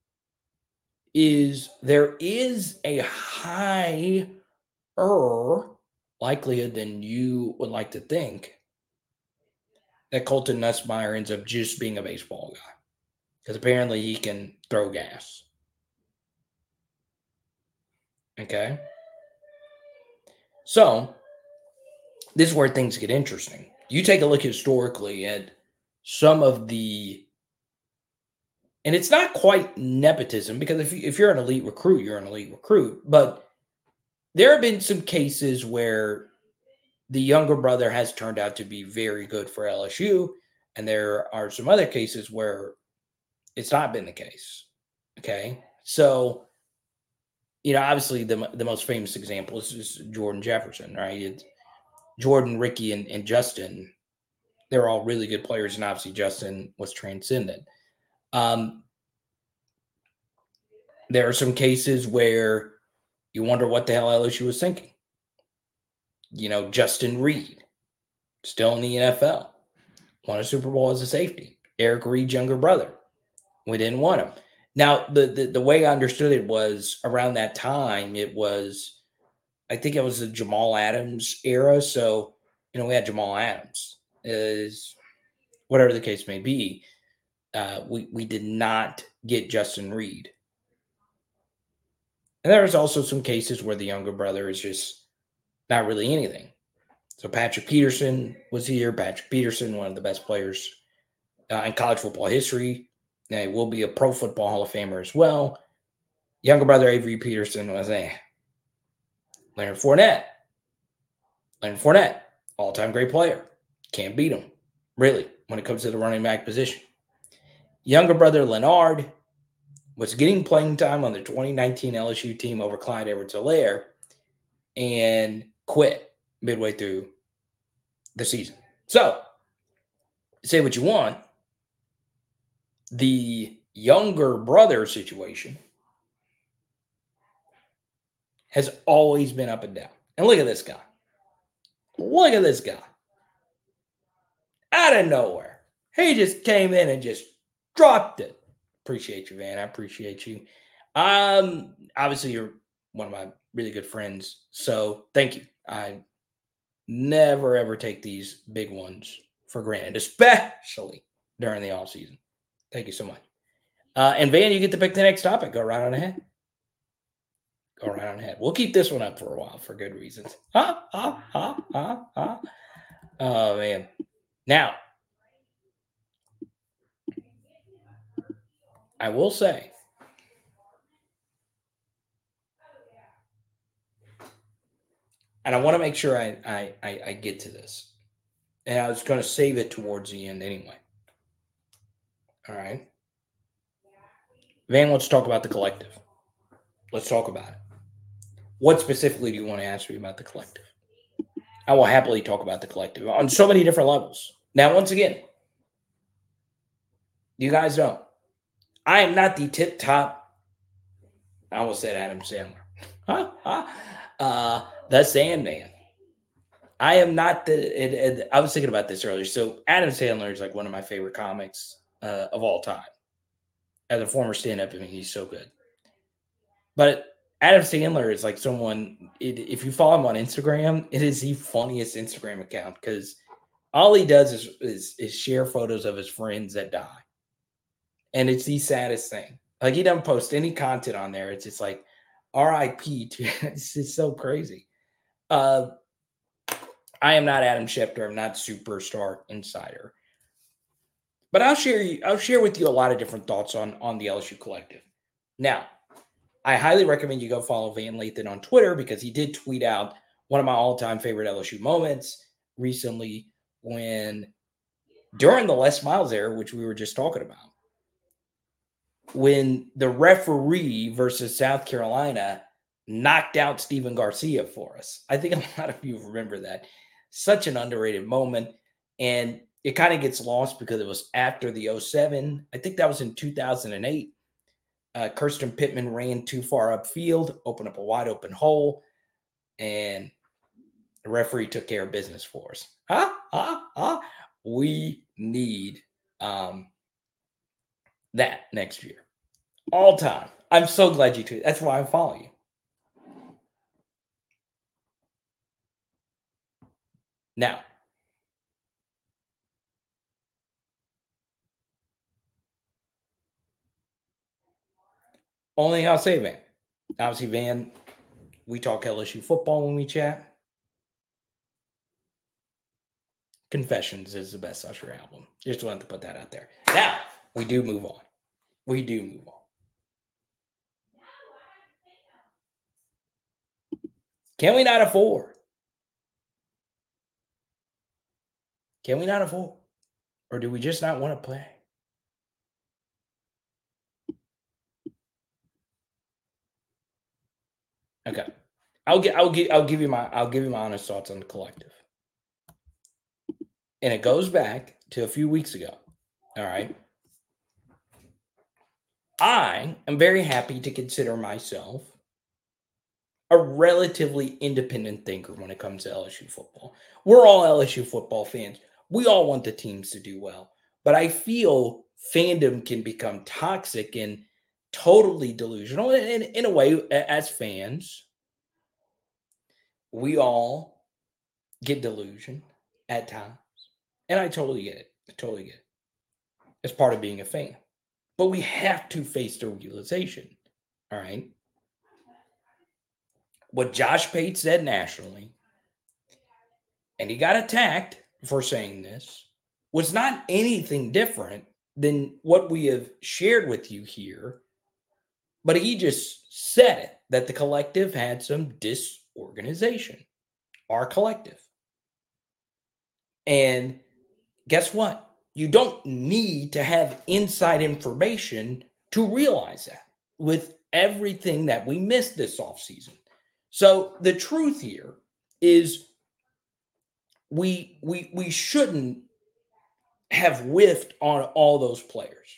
is there is a higher likelihood than you would like to think that Colton Nussmeier ends up just being a baseball guy, because apparently he can throw gas. Okay? So, this is where things get interesting. You take a look historically at some of the And it's not quite nepotism, because if you're an elite recruit, you're an elite recruit. But there have been some cases where the younger brother has turned out to be very good for LSU. And there are some other cases where it's not been the case. Okay. So, obviously the most famous example is Jordan Jefferson, right? It's Jordan, Ricky, and Justin. They're all really good players. And obviously Justin was transcendent. There are some cases where you wonder what the hell LSU was thinking. Justin Reed, still in the NFL, won a Super Bowl as a safety. Eric Reed's younger brother. We didn't want him. Now, the way I understood it was around that time, I think it was the Jamal Adams era. So, we had Jamal Adams, whatever the case may be. We did not get Justin Reed. And there was also some cases where the younger brother is just not really anything. So Patrick Peterson was here. Patrick Peterson, one of the best players in college football history. Now, he will be a Pro Football Hall of Famer as well. Younger brother Avery Peterson was Leonard Fournette. Leonard Fournette, all-time great player. Can't beat him, really, when it comes to the running back position. Younger brother Leonard was getting playing time on the 2019 LSU team over Clyde Edwards-Helaire and quit midway through the season. So, say what you want. The younger brother situation has always been up and down. And look at this guy. Look at this guy. Out of nowhere. He just came in and just dropped it. Appreciate you, Van. I appreciate you. Obviously, you're one of my really good friends. So thank you. I never, ever take these big ones for granted, especially during the off season. Thank you so much. And Van, you get to pick the next topic. Go right on ahead. Go right on ahead. We'll keep this one up for a while for good reasons. Oh, man. Now, I will say, and I want to make sure I get to this. And I was going to save it towards the end anyway. All right. Van, let's talk about the collective. Let's talk about it. What specifically do you want to ask me about the collective? I will happily talk about the collective on so many different levels. Now, once again, you guys know, I am not the tip-top, I almost said Adam Sandler. The Sandman. I am not I was thinking about this earlier. So Adam Sandler is like one of my favorite comics of all time. As a former stand-up, I mean, he's so good. But Adam Sandler is like someone, if you follow him on Instagram, it is the funniest Instagram account because all he does is share photos of his friends that die. And it's the saddest thing. Like, he doesn't post any content on there. It's just like, RIP. It's just so crazy. I am not Adam Schefter. I'm not Superstar Insider. But I'll share with you a lot of different thoughts on the LSU collective. Now, I highly recommend you go follow Van Lathan on Twitter because he did tweet out one of my all-time favorite LSU moments recently during the Les Miles era, which we were just talking about, when the referee versus South Carolina knocked out Stephen Garcia for us. I think a lot of you remember that. Such an underrated moment. And it kind of gets lost because it was after the 2007. I think that was in 2008. Kirsten Pittman ran too far upfield, opened up a wide open hole, and the referee took care of business for us. We need that next year. All time. I'm so glad you tweeted. That's why I follow you. Now, only thing I'll say, Van. Obviously, Van, we talk LSU football when we chat. Confessions is the best Usher album. Just wanted to put that out there. Now, we do move on. we do move on. Can we not afford? Can we not afford? Or do we just not want to play? Okay. I'll give you my honest thoughts on the collective. And it goes back to a few weeks ago. All right. I am very happy to consider myself a relatively independent thinker when it comes to LSU football. We're all LSU football fans. We all want the teams to do well. But I feel fandom can become toxic and totally delusional. And in a way, as fans, we all get delusion at times. And I totally get it. I totally get it. It's part of being a fan. But we have to face the realization, all right? What Josh Pate said nationally, and he got attacked for saying this, was not anything different than what we have shared with you here. But he just said it, that the collective had some disorganization, our collective. And guess what? You don't need to have inside information to realize that with everything that we missed this offseason. So the truth here is we shouldn't have whiffed on all those players.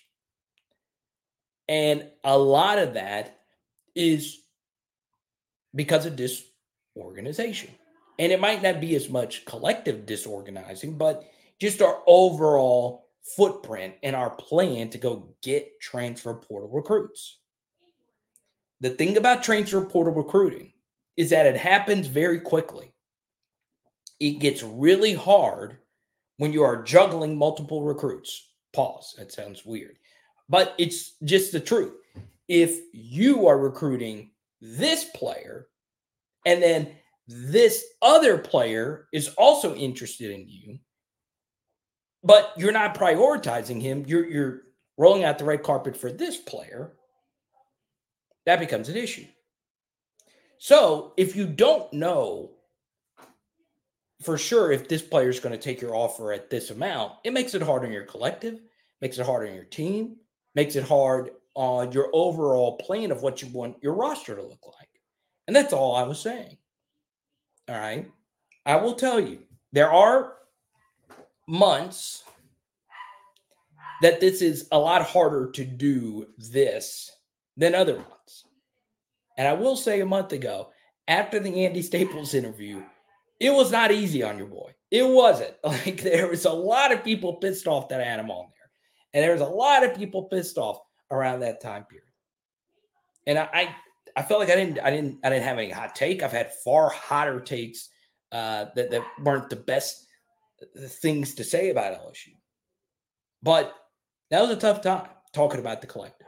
And a lot of that is because of disorganization. And it might not be as much collective disorganizing, but just our overall footprint and our plan to go get transfer portal recruits. The thing about transfer portal recruiting is that it happens very quickly. It gets really hard when you are juggling multiple recruits. Pause. That sounds weird. But it's just the truth. If you are recruiting this player and then this other player is also interested in you, but you're not prioritizing him, you're rolling out the red carpet for this player, that becomes an issue. So if you don't know for sure if this player is going to take your offer at this amount, it makes it hard on your collective, makes it hard on your team, makes it hard on your overall plan of what you want your roster to look like. And that's all I was saying. All right. I will tell you, there are months that this is a lot harder to do this than other months. And I will say a month ago, after the Andy Staples interview, it was not easy on your boy. It wasn't. Like, there was a lot of people pissed off that I had him on there. And there was a lot of people pissed off around that time period. And I felt like I didn't have any hot take. I've had far hotter takes that weren't the best things to say about LSU. But that was a tough time talking about the collective.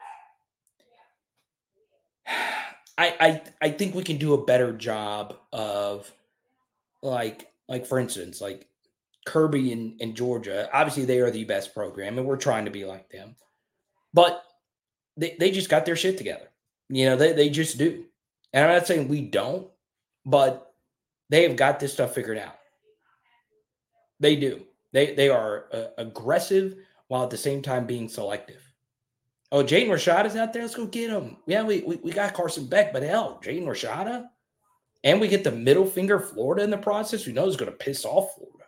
I think we can do a better job of like for instance, like Kirby and Georgia. Obviously, they are the best program, and we're trying to be like them. But they just got their shit together. You know, they just do. And I'm not saying we don't, but they have got this stuff figured out. They do. They are aggressive while at the same time being selective. Oh, Jaden Rashada is out there. Let's go get him. Yeah, we got Carson Beck, but hell, Jaden Rashada. And we get the middle finger Florida in the process. We know it's going to piss off Florida.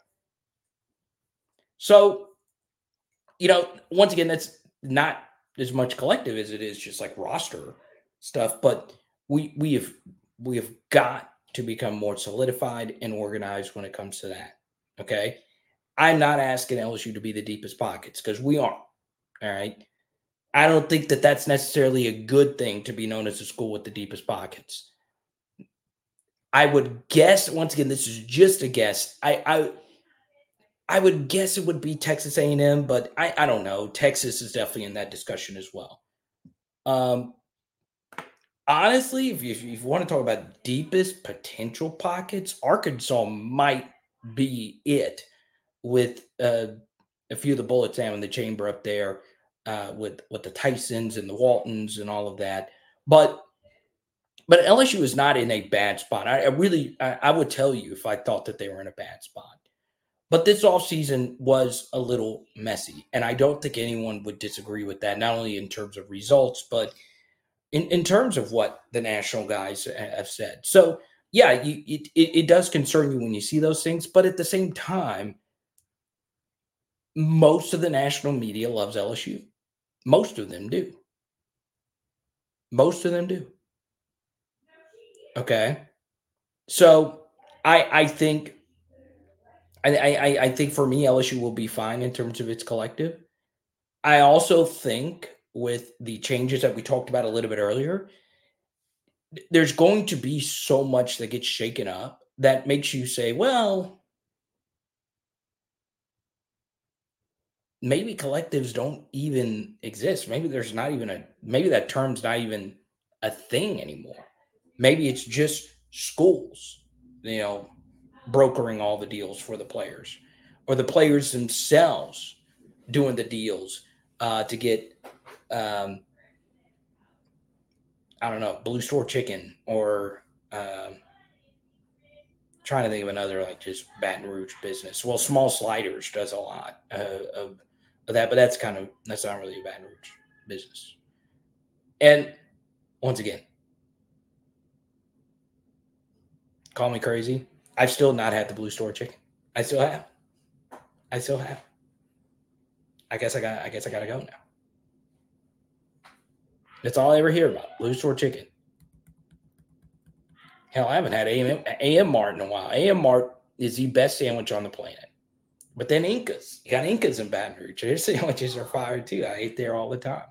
So, you know, once again, that's not as much collective as it is just like roster stuff. But we have got to become more solidified and organized when it comes to that. Okay. I'm not asking LSU to be the deepest pockets because we aren't. All right. I don't think that that's necessarily a good thing to be known as a school with the deepest pockets. I would guess, once again, this is just a guess. I would guess it would be Texas A&M, but I don't know. Texas is definitely in that discussion as well. Honestly, if you want to talk about deepest potential pockets, Arkansas might be it with a few of the bullets down in the chamber up there. with the Tysons and the Waltons and all of that. But LSU is not in a bad spot. I would tell you if I thought that they were in a bad spot. But this offseason was a little messy, and I don't think anyone would disagree with that, not only in terms of results, but in terms of what the national guys have said. So, yeah, it does concern you when you see those things, but at the same time, most of the national media loves LSU. Most of them do. Most of them do. Okay. So I think I think for me, LSU will be fine in terms of its collective. I also think with the changes that we talked about a little bit earlier, there's going to be so much that gets shaken up that makes you say, well, maybe collectives don't even exist. Maybe there's not even maybe that term's not even a thing anymore. Maybe it's just schools, brokering all the deals for the players, or the players themselves doing the deals to get, I don't know, Blue Store Chicken, or trying to think of another, like, just Baton Rouge business. Well, Small Sliders does a lot of that, but that's not really a Baton Rouge business. And once again, call me crazy, I've still not had the Blue Store Chicken. I still have. I guess I gotta go now. That's all I ever hear about, Blue Store Chicken. Hell, I haven't had AM Mart in a while. AM Mart is the best sandwich on the planet. But then Inca's. You got Inca's in Baton Rouge. Their sandwiches are fire too. I eat there all the time.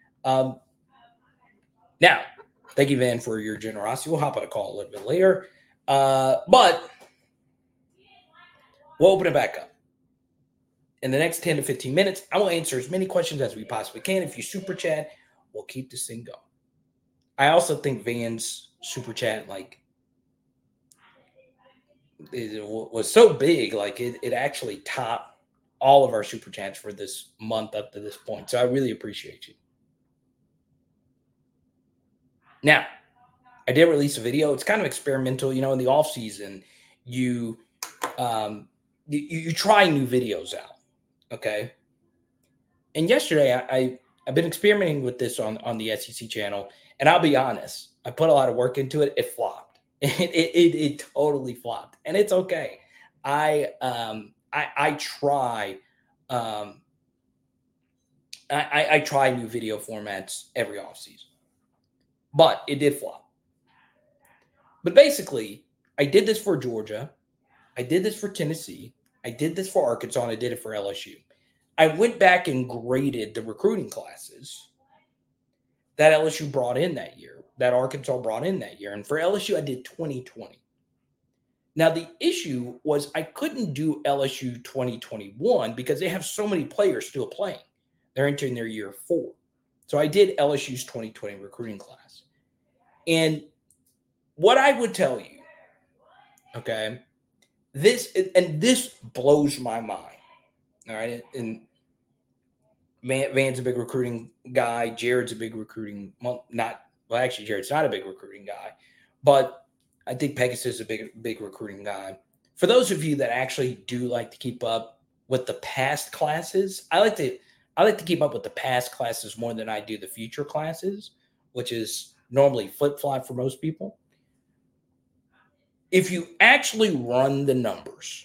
Now, thank you, Van, for your generosity. We'll hop on a call a little bit later. But we'll open it back up. In the next 10 to 15 minutes, I will answer as many questions as we possibly can. If you super chat, we'll keep this thing going. I also think Van's super chat, it was so big, it actually topped all of our super chats for this month up to this point. So I really appreciate you. Now, I did release a video. It's kind of experimental. In the off season, you try new videos out. Okay. And yesterday I've been experimenting with this on the SEC channel, and I'll be honest, I put a lot of work into it. It flopped. It totally flopped, and it's okay. I try I try new video formats every offseason, but it did flop. But basically, I did this for Georgia, I did this for Tennessee, I did this for Arkansas, and I did it for LSU. I went back and graded the recruiting classes that LSU brought in that year, that Arkansas brought in that year. And for LSU, I did 2020. Now, the issue was I couldn't do LSU 2021 because they have so many players still playing. They're entering their year 4. So I did LSU's 2020 recruiting class. And what I would tell you, okay, this blows my mind. All right. And Van's a big recruiting guy. Jared's a big recruiting. Actually, Jared's not a big recruiting guy, but I think Pegasus is a big recruiting guy. For those of you that actually do like to keep up with the past classes, I like to keep up with the past classes more than I do the future classes, which is normally flip-flop for most people. If you actually run the numbers,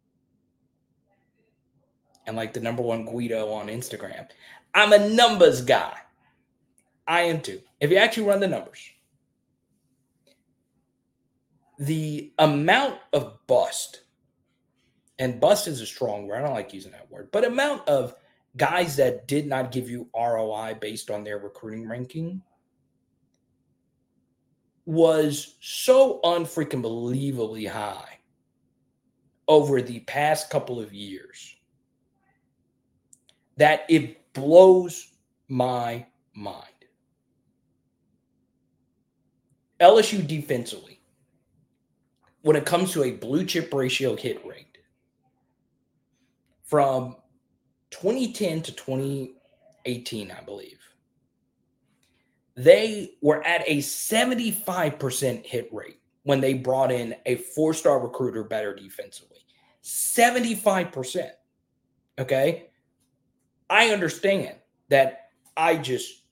and like the number one Guido on Instagram, I'm a numbers guy. I am too. If you actually run the numbers, the amount of bust, and bust is a strong word, I don't like using that word, but amount of guys that did not give you ROI based on their recruiting ranking was so unfreaking believably high over the past couple of years that it blows my mind. LSU defensively, when it comes to a blue chip ratio hit rate, from 2010 to 18, I believe. They were at a 75% hit rate when they brought in a 4-star recruiter better defensively. 75%. Okay? I understand that I just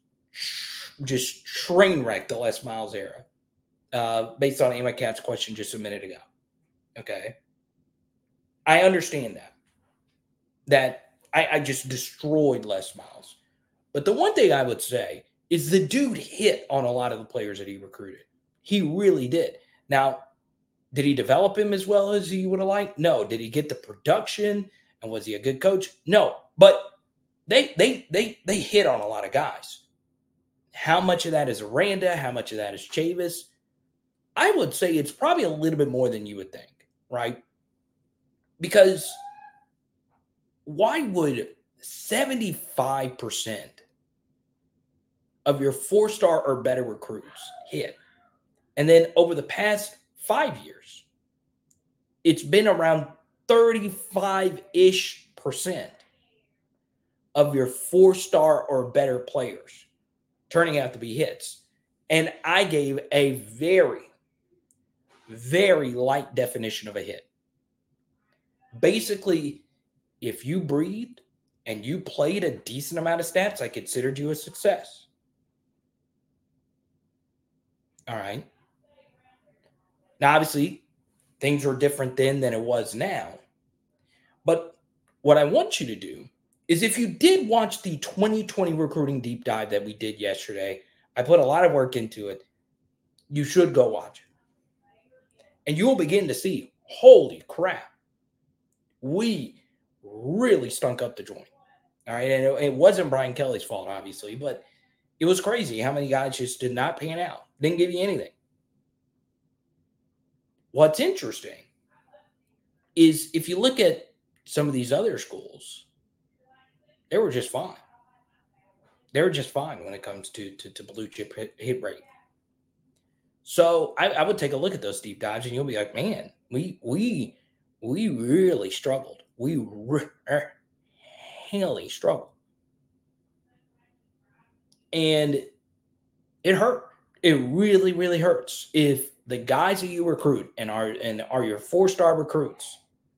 train wrecked the Les Miles era based on Emma Cat's question just a minute ago. Okay? I understand that I just destroyed Les Miles. But the one thing I would say is the dude hit on a lot of the players that he recruited. He really did. Now, did he develop him as well as he would have liked? No. Did he get the production? And was he a good coach? No. But they hit on a lot of guys. How much of that is Aranda? How much of that is Chavis? I would say it's probably a little bit more than you would think, right? Because why would 75% of your 4-star or better recruits hit? And then over the past 5 years, it's been around 35-ish% of your 4-star or better players turning out to be hits. And I gave a very, very light definition of a hit. Basically, if you breathed and you played a decent amount of snaps, I considered you a success. All right. Now, obviously, things were different then than it was now. But what I want you to do is if you did watch the 2020 recruiting deep dive that we did yesterday, I put a lot of work into it. You should go watch it. And you will begin to see, holy crap, we really stunk up the joint. All right. And it wasn't Brian Kelly's fault, obviously, but it was crazy how many guys just did not pan out. Didn't give you anything. What's interesting is if you look at some of these other schools, they were just fine. They were just fine when it comes to blue chip hit rate. So I would take a look at those deep dives and you'll be like, man, we really struggled. We really struggled. And it hurt. It really, really hurts if the guys that you recruit and are your 4-star recruits.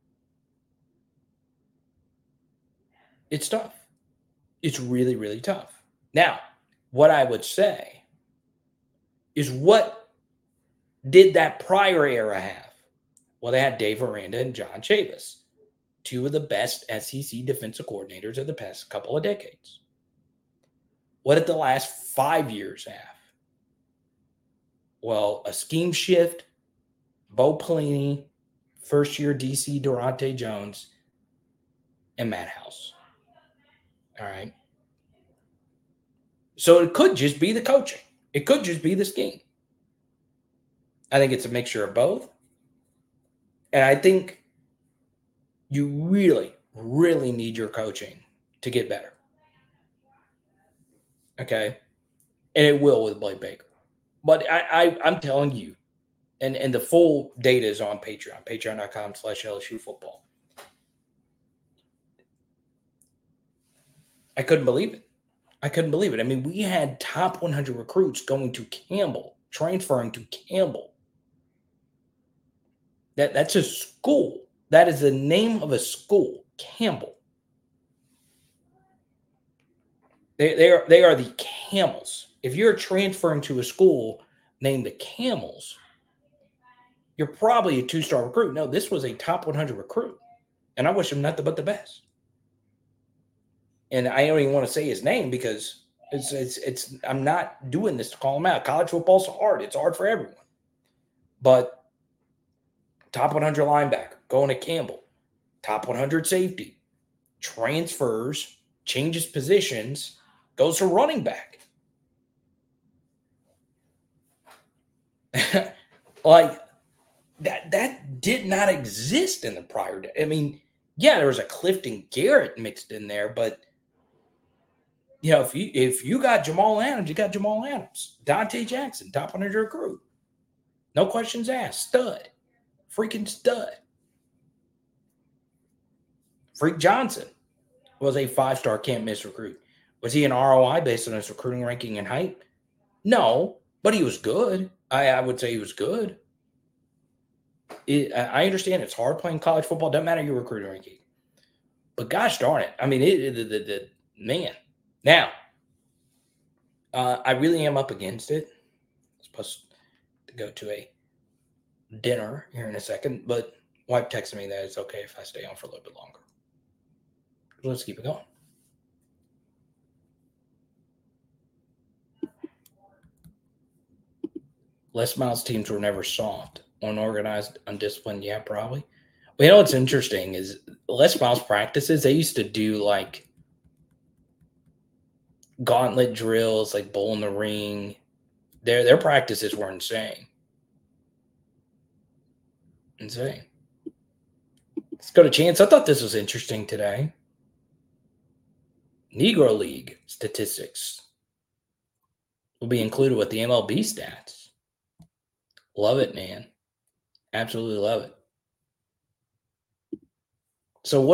It's tough. It's really, really tough. Now, what I would say is what did that prior era have? Well, they had Dave Aranda and John Chavis, two of the best SEC defensive coordinators of the past couple of decades. What did the last 5 years have? Well, a scheme shift, Bo Pelini, first-year DC Durante Jones, and Matt House. All right. So it could just be the coaching. It could just be the scheme. I think it's a mixture of both. And I think you really, really need your coaching to get better. Okay? And it will with Blake Baker. But I'm telling you, and the full data is on Patreon, patreon.com/LSU football. I couldn't believe it. I mean, we had top 100 recruits going to Campbell, transferring to Campbell. That's a school. That is the name of a school, Campbell. They are the Camels. If you're transferring to a school named the Camels, you're probably a 2-star recruit. No, this was a top 100 recruit. And I wish him nothing but the best. And I don't even want to say his name because it's I'm not doing this to call him out. College football's hard. It's hard for everyone. But top 100 linebacker, going to Campbell. Top 100 safety. Transfers, changes positions, goes to running back. Like, that did not exist in the prior day. I mean, yeah, there was a Clifton Garrett mixed in there, but you know, if you got Jamal Adams, you got Jamal Adams. Dante Jackson, top 100 recruit. No questions asked. Stud. Freaking stud. Freak Johnson was a 5-star can't miss recruit. Was he an ROI based on his recruiting ranking and height? No, but he was good. I would say he was good. I understand it's hard playing college football. Doesn't matter your recruiting ranking. But gosh darn it. I mean, man. Now, I really am up against it. I'm supposed to go to a dinner here in a second, but wife texted me that it's okay if I stay on for a little bit longer. Let's keep it going. Les Miles teams were never soft, unorganized, undisciplined. Yeah, probably. But you know what's interesting is Les Miles practices, they used to do like gauntlet drills, like bull in the ring. Their practices were insane. Insane. Let's go to Chance. I thought this was interesting today. Negro League statistics will be included with the MLB stats. Love it, man. Absolutely love it. So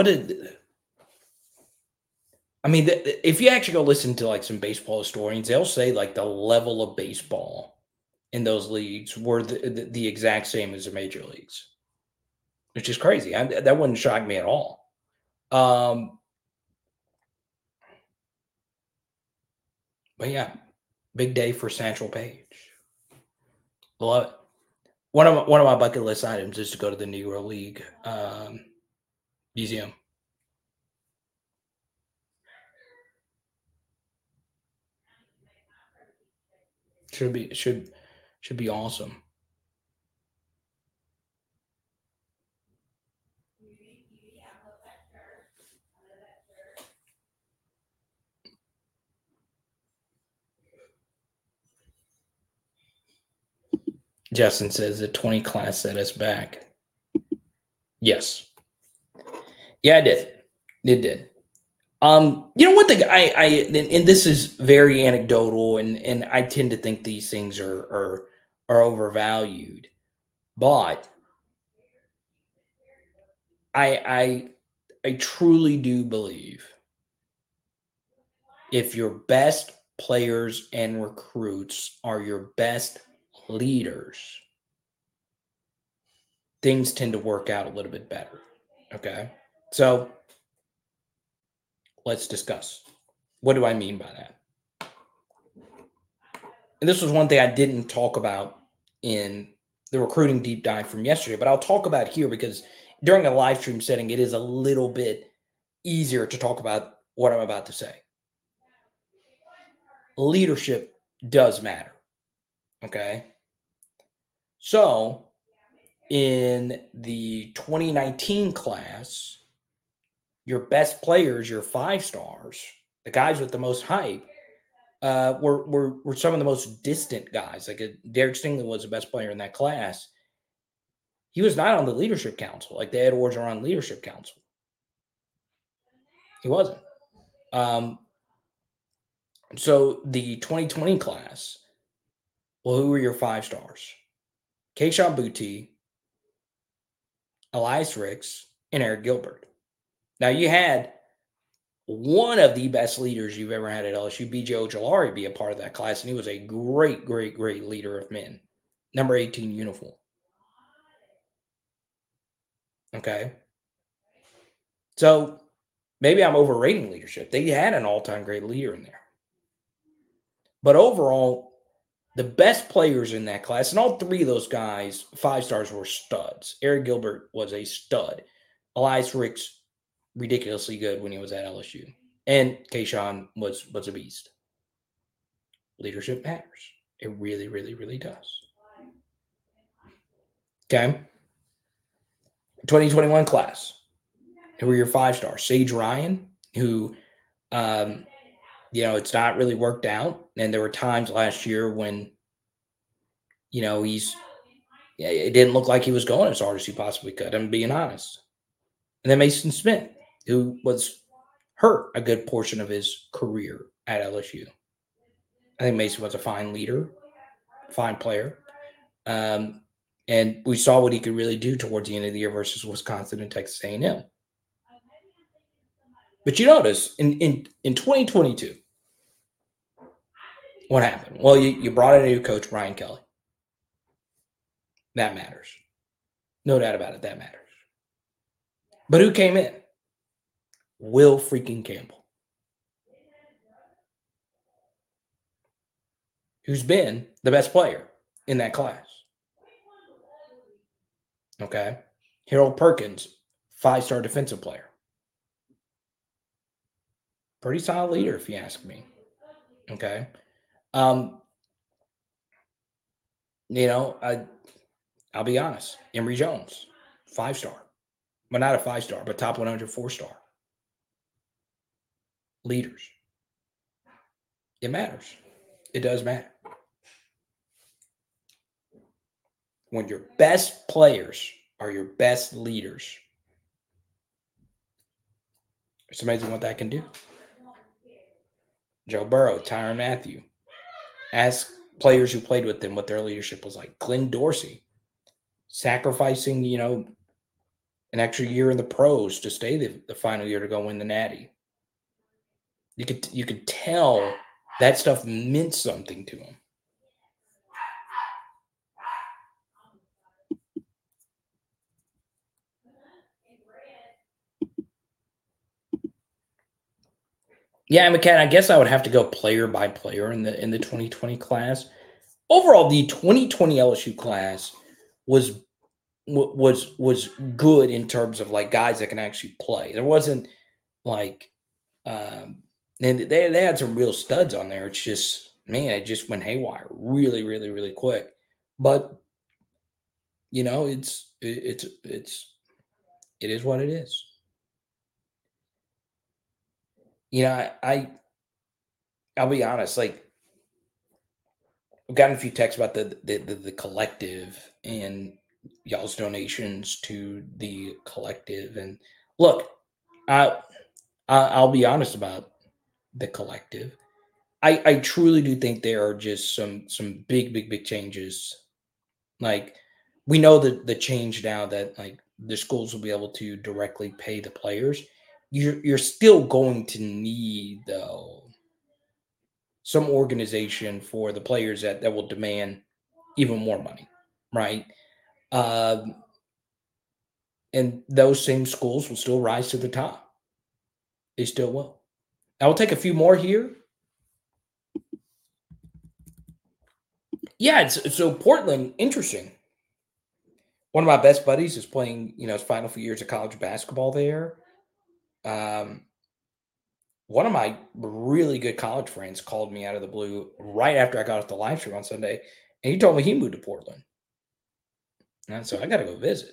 if you actually go listen to like some baseball historians, they'll say like the level of baseball in those leagues were the exact same as the major leagues, which is crazy. That wouldn't shock me at all. But yeah, big day for Satchel Paige. Love it. One of my bucket list items is to go to the Negro League museum. Should be awesome. Justin says the 20 class set us back. Yes. Yeah, it did. It did. You know what and this is very anecdotal, and I tend to think these things are overvalued, but I truly do believe if your best players and recruits are your best leaders, things tend to work out a little bit better. Okay. So let's discuss. What do I mean by that? And this was one thing I didn't talk about in the recruiting deep dive from yesterday, but I'll talk about here because during a live stream setting, it is a little bit easier to talk about what I'm about to say. Leadership does matter. Okay. So in the 2019 class, your best players, your 5 stars, the guys with the most hype, were some of the most distant guys. Like Derek Stingley was the best player in that class. He was not on the leadership council. Like the Ed Orgeron leadership council. He wasn't. So the 2020 class, well, who were your 5 stars? Kayshon Boutte, Elias Ricks, and Eric Gilbert. Now, you had one of the best leaders you've ever had at LSU, B.J. Ojulari, be a part of that class, and he was a great, great, great leader of men. Number 18 uniform. Okay. So maybe I'm overrating leadership. They had an all-time great leader in there. But overall, the best players in that class, and all 3 of those guys, 5 stars, were studs. Eric Gilbert was a stud. Elias Ricks, ridiculously good when he was at LSU. And Kayshon was a beast. Leadership matters. It really, really, really does. Okay. 2021 class. Who were your 5 stars? Sage Ryan, who, it's not really worked out. And there were times last year when, it didn't look like he was going as hard as he possibly could. I'm being honest. And then Mason Smith, who was hurt a good portion of his career at LSU. I think Mason was a fine leader, fine player. And we saw what he could really do towards the end of the year versus Wisconsin and Texas A&M. But you notice in 2022, What happened? Well, you brought in a new coach, Brian Kelly. That matters. No doubt about it. That matters. But who came in? Will freaking Campbell, who's been the best player in that class. Okay. Harold Perkins, 5-star defensive player. Pretty solid leader, if you ask me. Okay. I'll be honest. Emory Jones, 5-star. But not a 5-star, but top 100 4-star. Leaders. It matters. It does matter. When your best players are your best leaders, it's amazing what that can do. Joe Burrow, Tyrann Mathieu. Ask players who played with them what their leadership was like. Glenn Dorsey, sacrificing, an extra year in the pros to stay the final year to go win the Natty. You could tell that stuff meant something to him. Yeah, McCann, I guess I would have to go player by player in the 2020 class. Overall, the 2020 LSU class was good in terms of like guys that can actually play. There wasn't like and they had some real studs on there. It's just, man, it just went haywire really, really, really quick. But it is what it is. I'll be honest, like I've gotten a few texts about the collective and y'all's donations to the collective. And look, I'll be honest about the collective. I truly do think there are just some big changes. Like we know that the change now that like the schools will be able to directly pay the players. You're still going to need, though, some organization for the players that will demand even more money, right? And those same schools will still rise to the top. They still will. I will take a few more here. Yeah, so Portland, interesting. One of my best buddies is playing, his final few years of college basketball there. One of my really good college friends called me out of the blue right after I got off the live stream on Sunday, and he told me he moved to Portland. And so I got to go visit.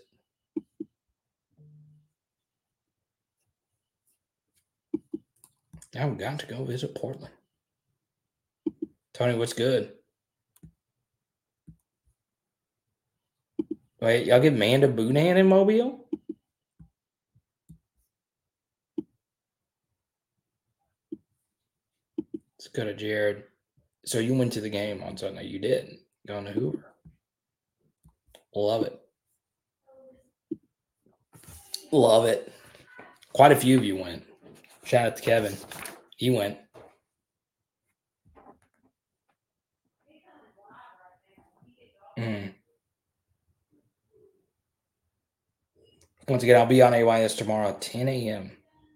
I've got to go visit Portland. Tony, what's good? Wait, y'all give Manda Boonan in Mobile? Let's go to Jared. So you went to the game on Sunday. You did. Going to Hoover. Love it. Love it. Quite a few of you went. Shout out to Kevin. He went. Once again, I'll be on AYS tomorrow at 10 a.m.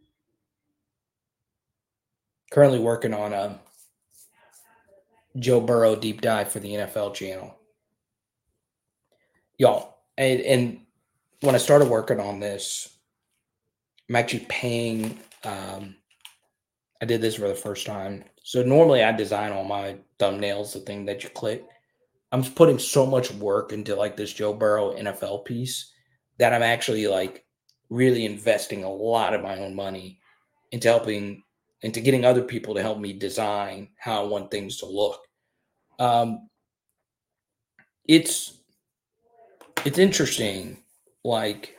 Currently working on a Joe Burrow deep dive for the NFL channel. Y'all, and when I started working on this, I'm actually paying, I did this for the first time. So normally I design all my thumbnails, the thing that you click. I'm just putting so much work into like this Joe Burrow NFL piece that I'm actually like really investing a lot of my own money into getting other people to help me design how I want things to look. It's interesting, like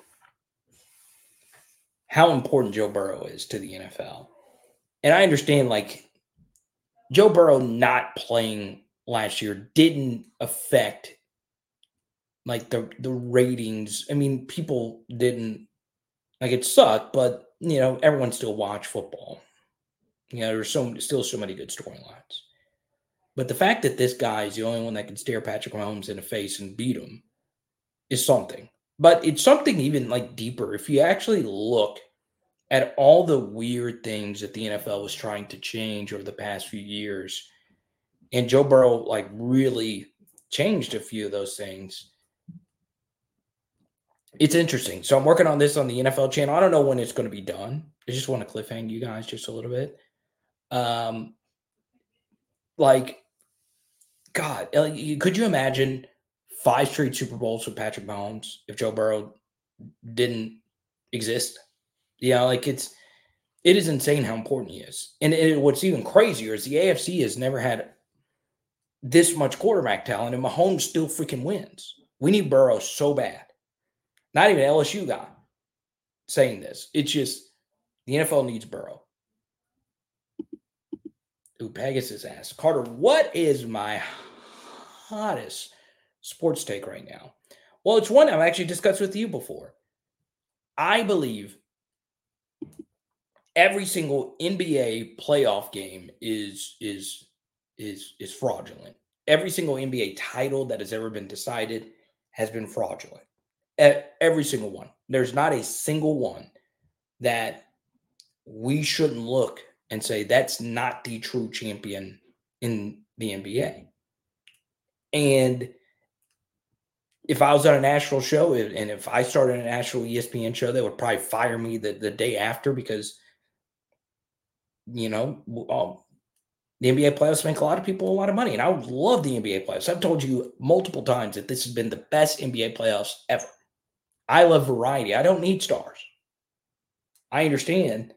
how important Joe Burrow is to the NFL. And I understand like Joe Burrow not playing last year didn't affect like the ratings. I mean, people didn't like it sucked, but everyone still watched football. There's still so many good storylines. But the fact that this guy is the only one that can stare Patrick Mahomes in the face and beat him is something. But it's something even like deeper. If you actually look at all the weird things that the NFL was trying to change over the past few years, and Joe Burrow like really changed a few of those things. It's interesting. So I'm working on this on the NFL channel. I don't know when it's going to be done. I just want to cliffhang you guys just a little bit. Like, God, could you imagine 5 straight Super Bowls with Patrick Mahomes if Joe Burrow didn't exist? Yeah, like it is insane how important he is. And what's even crazier is the AFC has never had this much quarterback talent, and Mahomes still freaking wins. We need Burrow so bad. Not even LSU guy saying this. It's just the NFL needs Burrow. Ooh, Pegasus asks, Carter, what is my hottest sports take right now? Well, it's one I've actually discussed with you before. I believe every single NBA playoff game is fraudulent. Every single NBA title that has ever been decided has been fraudulent. Every single one. There's not a single one that we shouldn't look and say that's not the true champion in the NBA. And if I was on a national show and if I started a national ESPN show, they would probably fire me the day after because, the NBA playoffs make a lot of people a lot of money. And I would love the NBA playoffs. I've told you multiple times that this has been the best NBA playoffs ever. I love variety. I don't need stars. I understand.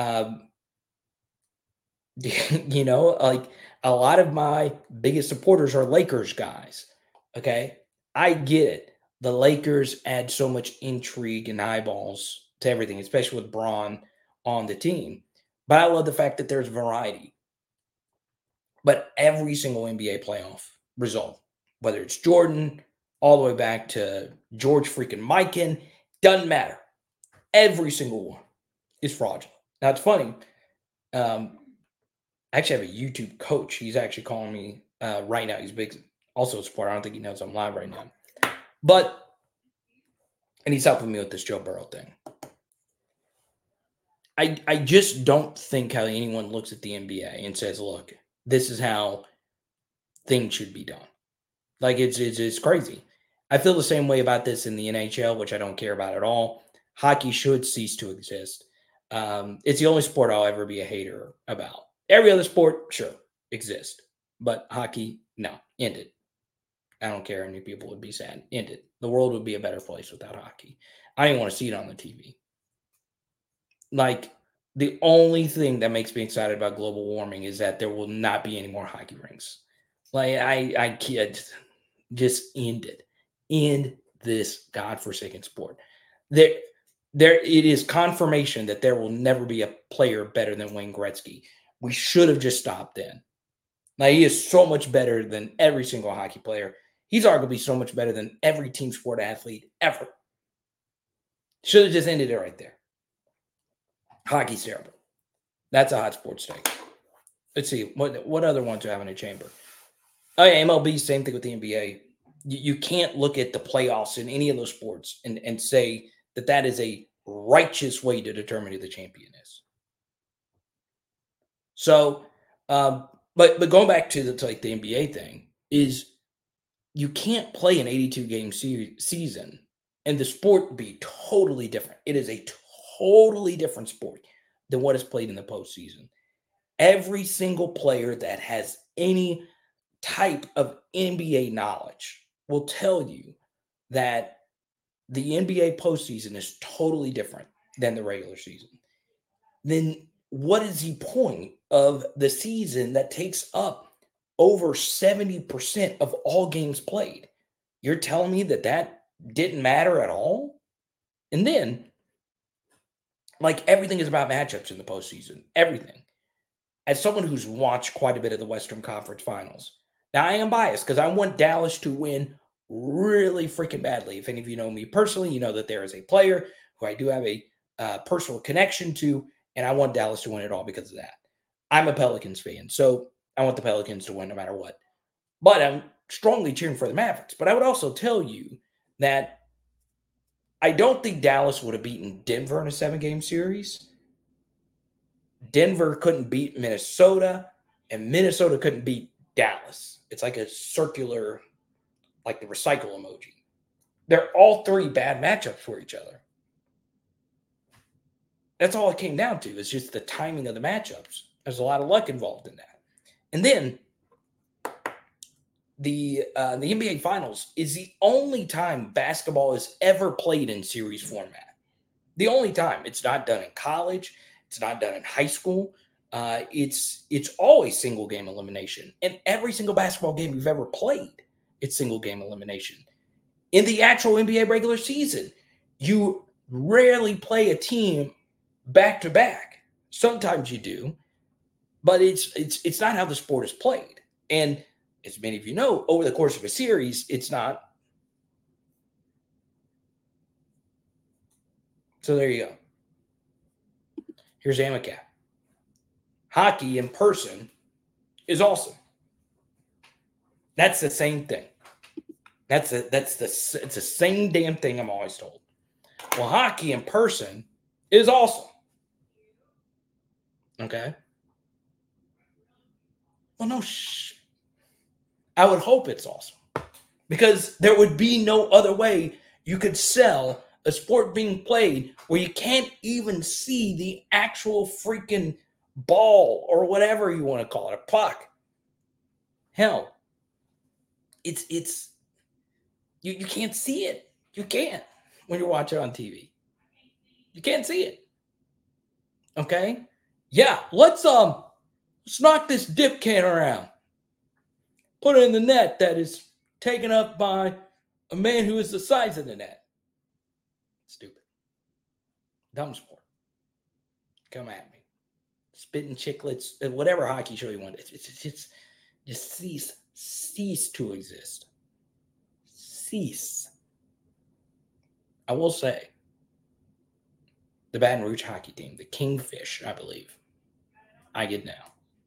Like a lot of my biggest supporters are Lakers guys. Okay. I get it. The Lakers add so much intrigue and eyeballs to everything, especially with Bron on the team. But I love the fact that there's variety. But every single NBA playoff result, whether it's Jordan all the way back to George freaking Mikan, doesn't matter. Every single one is fraudulent. Now, it's funny. I actually have a YouTube coach. He's actually calling me right now. He's big, also a supporter. I don't think he knows I'm live right now. And he's helping me with this Joe Burrow thing. I just don't think how anyone looks at the NBA and says, look, this is how things should be done. Like, it's crazy. I feel the same way about this in the NHL, which I don't care about at all. Hockey should cease to exist. It's the only sport I'll ever be a hater about. Every other sport, sure, exists. But hockey, no, end it. I don't care how many people would be sad. End it. The world would be a better place without hockey. I didn't want to see it on the TV. Like, the only thing that makes me excited about global warming is that there will not be any more hockey rinks. Like, I can't. Just end it. End this godforsaken sport. There it is confirmation that there will never be a player better than Wayne Gretzky. We should have just stopped then. Like, he is so much better than every single hockey player. He's arguably so much better than every team sport athlete ever. Should have just ended it right there. Hockey's terrible. That's a hot sports take. Let's see. What other ones do I have in the chamber? Oh, yeah, MLB, same thing with the NBA. You can't look at the playoffs in any of those sports and say that is a righteous way to determine who the champion is. So, but going back to the NBA thing is you can't play an 82-game season and the sport be totally different. It is a totally different sport than what is played in the postseason. Every single player that has any type of NBA knowledge will tell you that the NBA postseason is totally different than the regular season. Then what is the point of the season that takes up over 70% of all games played? You're telling me that didn't matter at all? And then, like, everything is about matchups in the postseason. Everything. As someone who's watched quite a bit of the Western Conference Finals, now I am biased because I want Dallas to win really freaking badly. If any of you know me personally, you know that there is a player who I do have a personal connection to, and I want Dallas to win it all because of that. I'm a Pelicans fan. So I want the Pelicans to win no matter what. But I'm strongly cheering for the Mavericks. But I would also tell you that I don't think Dallas would have beaten Denver in a 7-game series. Denver couldn't beat Minnesota, and Minnesota couldn't beat Dallas. It's like a circular, like the recycle emoji. They're all three bad matchups for each other. That's all it came down to. It's just the timing of the matchups. There's a lot of luck involved in that. And then the NBA Finals is the only time basketball is ever played in series format. The only time. It's not done in college. It's not done in high school. It's always single game elimination. And every single basketball game you've ever played, it's single game elimination. In the actual NBA regular season, you rarely play a team back to back. Sometimes you do, but it's not how the sport is played. And as many of you know, over the course of a series, it's not. So there you go. Here's AMACAP. Hockey in person is awesome. That's the same thing. It's the same damn thing I'm always told. Well, hockey in person is awesome. Okay. Well, no, I would hope it's awesome, because there would be no other way you could sell a sport being played where you can't even see the actual freaking ball or whatever you want to call it, a puck. Hell, it's you can't see it. You can't when you're watching on TV. You can't see it. Okay? Yeah, let's knock this dip can around. Put it in the net that is taken up by a man who is the size of the net. Stupid. Dumb sport. Come at me. Spitting chicklets, whatever hockey show you want. It's just cease to exist. Cease. I will say, the Baton Rouge hockey team, the Kingfish, I believe. I get now.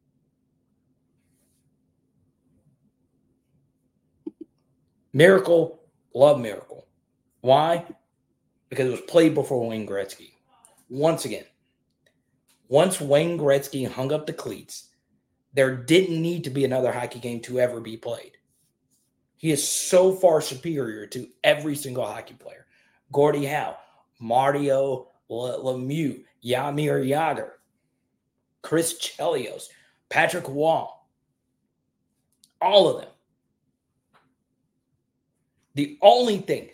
Miracle, love Miracle. Why? Because it was played before Wayne Gretzky. Once again, once Wayne Gretzky hung up the cleats, there didn't need to be another hockey game to ever be played. He is so far superior to every single hockey player. Gordie Howe, Mario Lemieux, Jaromir Jagr, Chris Chelios, Patrick Waugh, all of them. The only thing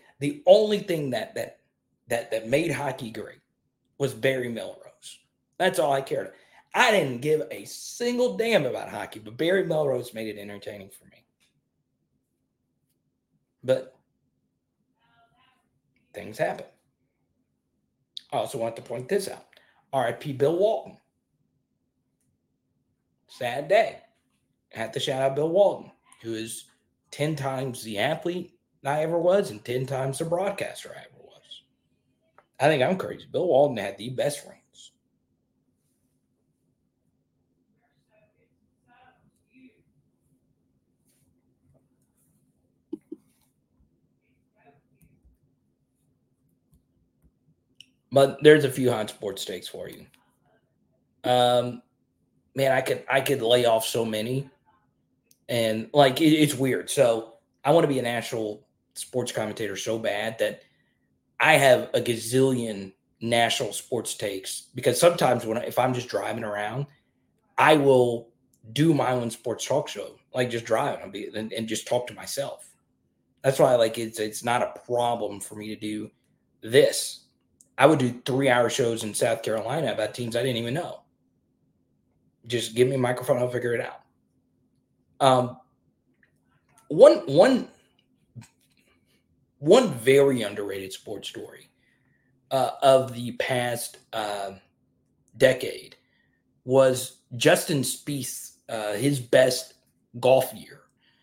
that made hockey great was Barry Melrose. That's all I cared. I didn't give a single damn about hockey, but Barry Melrose made it entertaining for me. But things happen. I also want to point this out. R.I.P. Bill Walton. Sad day. I have to shout out Bill Walton, who is 10 times the athlete I ever was and 10 times the broadcaster I ever was. I think I'm crazy. Bill Walton had the best rings. But there's a few hot sports takes for you. Man, I could lay off so many, and like it's weird. So I want to be a national sports commentator so bad that I have a gazillion national sports takes, because sometimes if I'm just driving around, I will do my own sports talk show, like just driving and just talk to myself. That's why it's not a problem for me to do this. I would do 3-hour shows in South Carolina about teams I didn't even know. Just give me a microphone, I'll figure it out. One very underrated sports story of the past decade was Justin Spieth, his best golf year.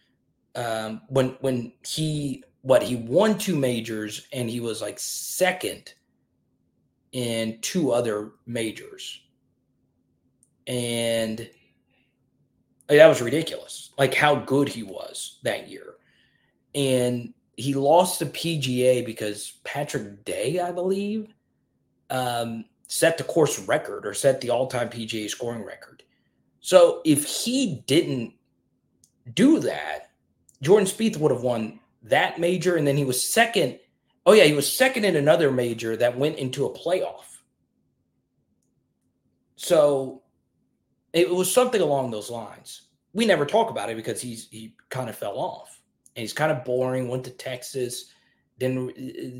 When he won 2 majors and he was like second in 2 other majors. And Like, that was ridiculous. Like how good he was that year. And he lost the PGA because Patrick Day, I believe, set the course record or set the all-time PGA scoring record. So if he didn't do that, Jordan Spieth would have won that major, and then he was second. Oh, yeah, he was second in another major that went into a playoff. So it was something along those lines. We never talk about it because he kind of fell off. And he's kind of boring, went to Texas, didn't he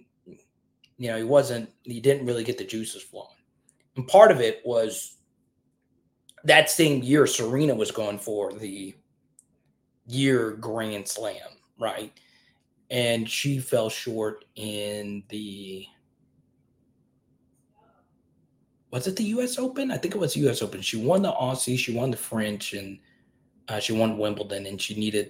didn't really get the juices flowing. And part of it was that same year Serena was going for the year Grand Slam, right? And she fell short in was it the U.S. Open? I think it was U.S. Open. She won the Aussie, she won the French, and she won Wimbledon, and she needed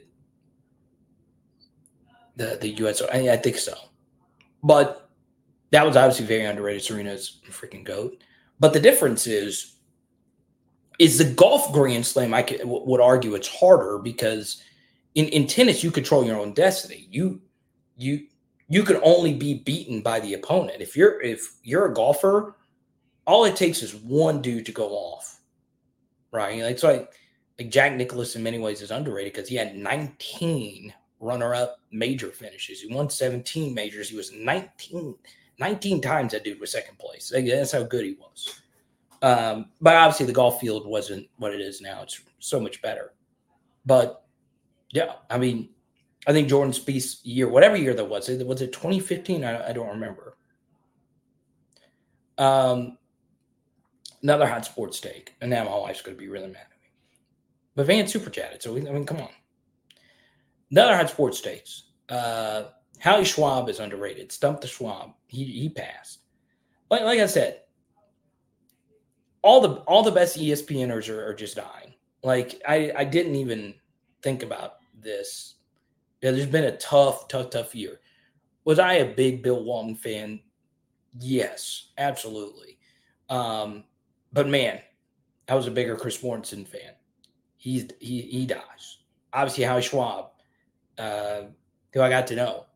the U.S. I think so. But that was obviously very underrated. Serena's a freaking GOAT. But the difference is the golf Grand Slam, I would argue it's harder because in tennis, you control your own destiny. You can only be beaten by the opponent. If you're a golfer, all it takes is one dude to go off, right? Like, so like Jack Nicklaus in many ways is underrated because he had 19 runner-up major finishes. He won 17 majors. He was 19 times that dude was second place. That's how good he was. But obviously the golf field wasn't what it is now. It's so much better. But yeah, I mean, I think Jordan Spieth's year, whatever year that was it 2015? I don't remember. Another hot sports take, and now my wife's going to be really mad at me. But Van super chatted, so come on. Another hot sports takes. Howie Schwab is underrated. Stump the Schwab. He passed. Like I said, all the best ESPNers are just dying. Like I didn't even think about this. Yeah, there's been a tough year. Was I a big Bill Walton fan? Yes, absolutely. But man, I was a bigger Chris Mortensen fan. He dies. Obviously, Howie Schwab, who I got to know,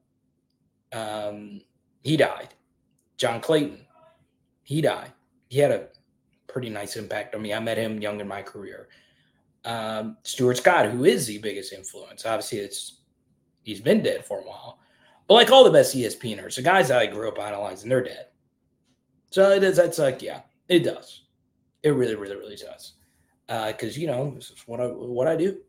he died. John Clayton, he died. He had a pretty nice impact on me. I met him young in my career. Stuart Scott, who is the biggest influence. Obviously, he's been dead for a while. But like all the best ESPNers, the guys that I grew up idolizing, they're dead. So it is. That's like, yeah, it does. It really, really, really does. Because, this is what I do.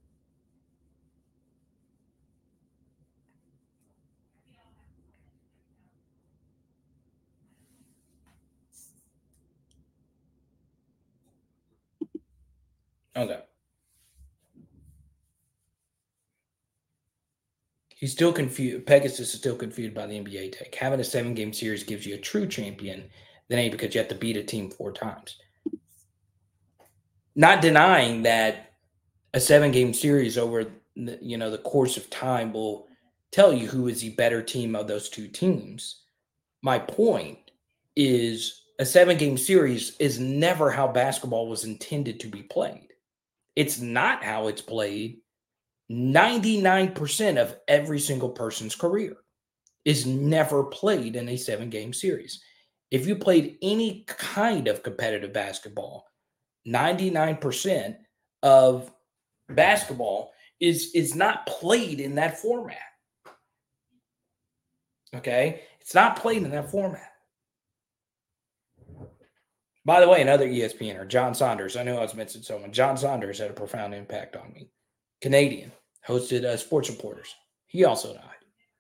Okay. He's still confused. Pegasus is still confused by the NBA take. Having a 7-game series gives you a true champion than because you have to beat a team 4 times. Not denying that a 7-game series over the course of time will tell you who is the better team of those 2 teams. My point is a 7-game series is never how basketball was intended to be played. It's not how it's played 99% of every single person's career is never played in a 7-game series. If you played any kind of competitive basketball, 99% of basketball is not played in that format. Okay? It's not played in that format. By the way, another ESPNer, John Saunders. I know I was mentioning someone. John Saunders had a profound impact on me. Canadian, hosted Sports Reporters. He also died.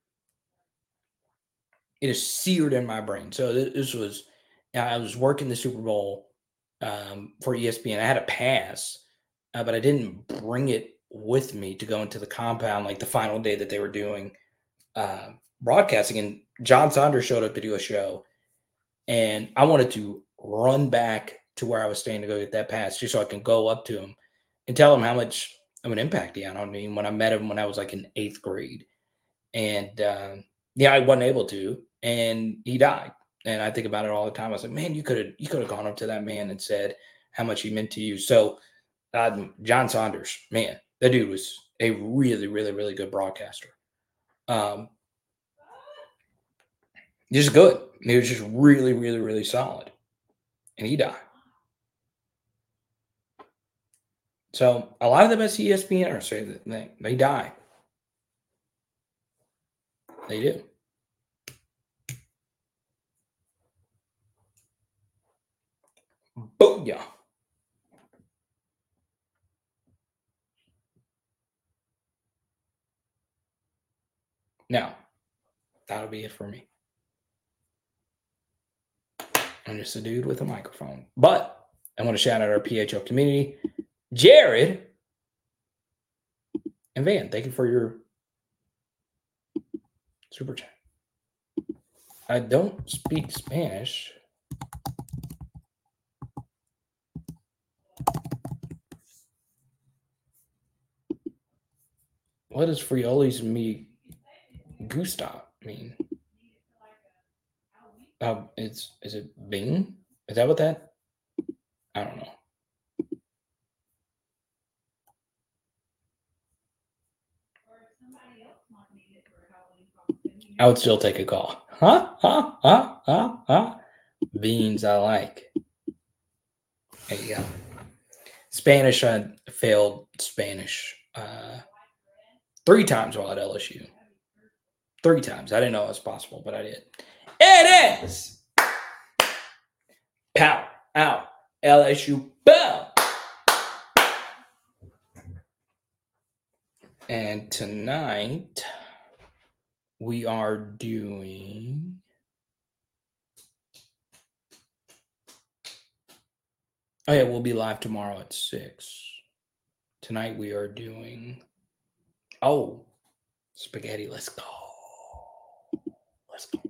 It is seared in my brain. So this was, I was working the Super Bowl for ESPN. I had a pass, but I didn't bring it with me to go into the compound like the final day that they were doing broadcasting. And John Saunders showed up to do a show. And I wanted to run back to where I was staying to go get that pass just so I can go up to him and tell him how much of an impact he had on me when I met him when I was like in 8th grade. And I wasn't able to, and he died. And I think about it all the time. I was like, man, you could have gone up to that man and said how much he meant to you. So John Saunders, man, that dude was a really, really, really good broadcaster. Just good. He was just really, really, really solid. And he died. So a lot of the best ESPNers say that they die. They do. Booyah. Now, that'll be it for me. I'm just a dude with a microphone. But I want to shout out our PHL community. Jared and Van, thank you for your super chat. I don't speak Spanish. What does Frioli's me gusta mean? Is it Bing? Is that what that? I don't know. I would still take a call. Beans I like. There you go. Spanish, I failed Spanish 3 times while at LSU. 3 times. I didn't know it was possible, but I did. It is Power Out LSU. Boom. And tonight we are doing we'll be live tomorrow at 6. Tonight we are doing spaghetti. Let's go.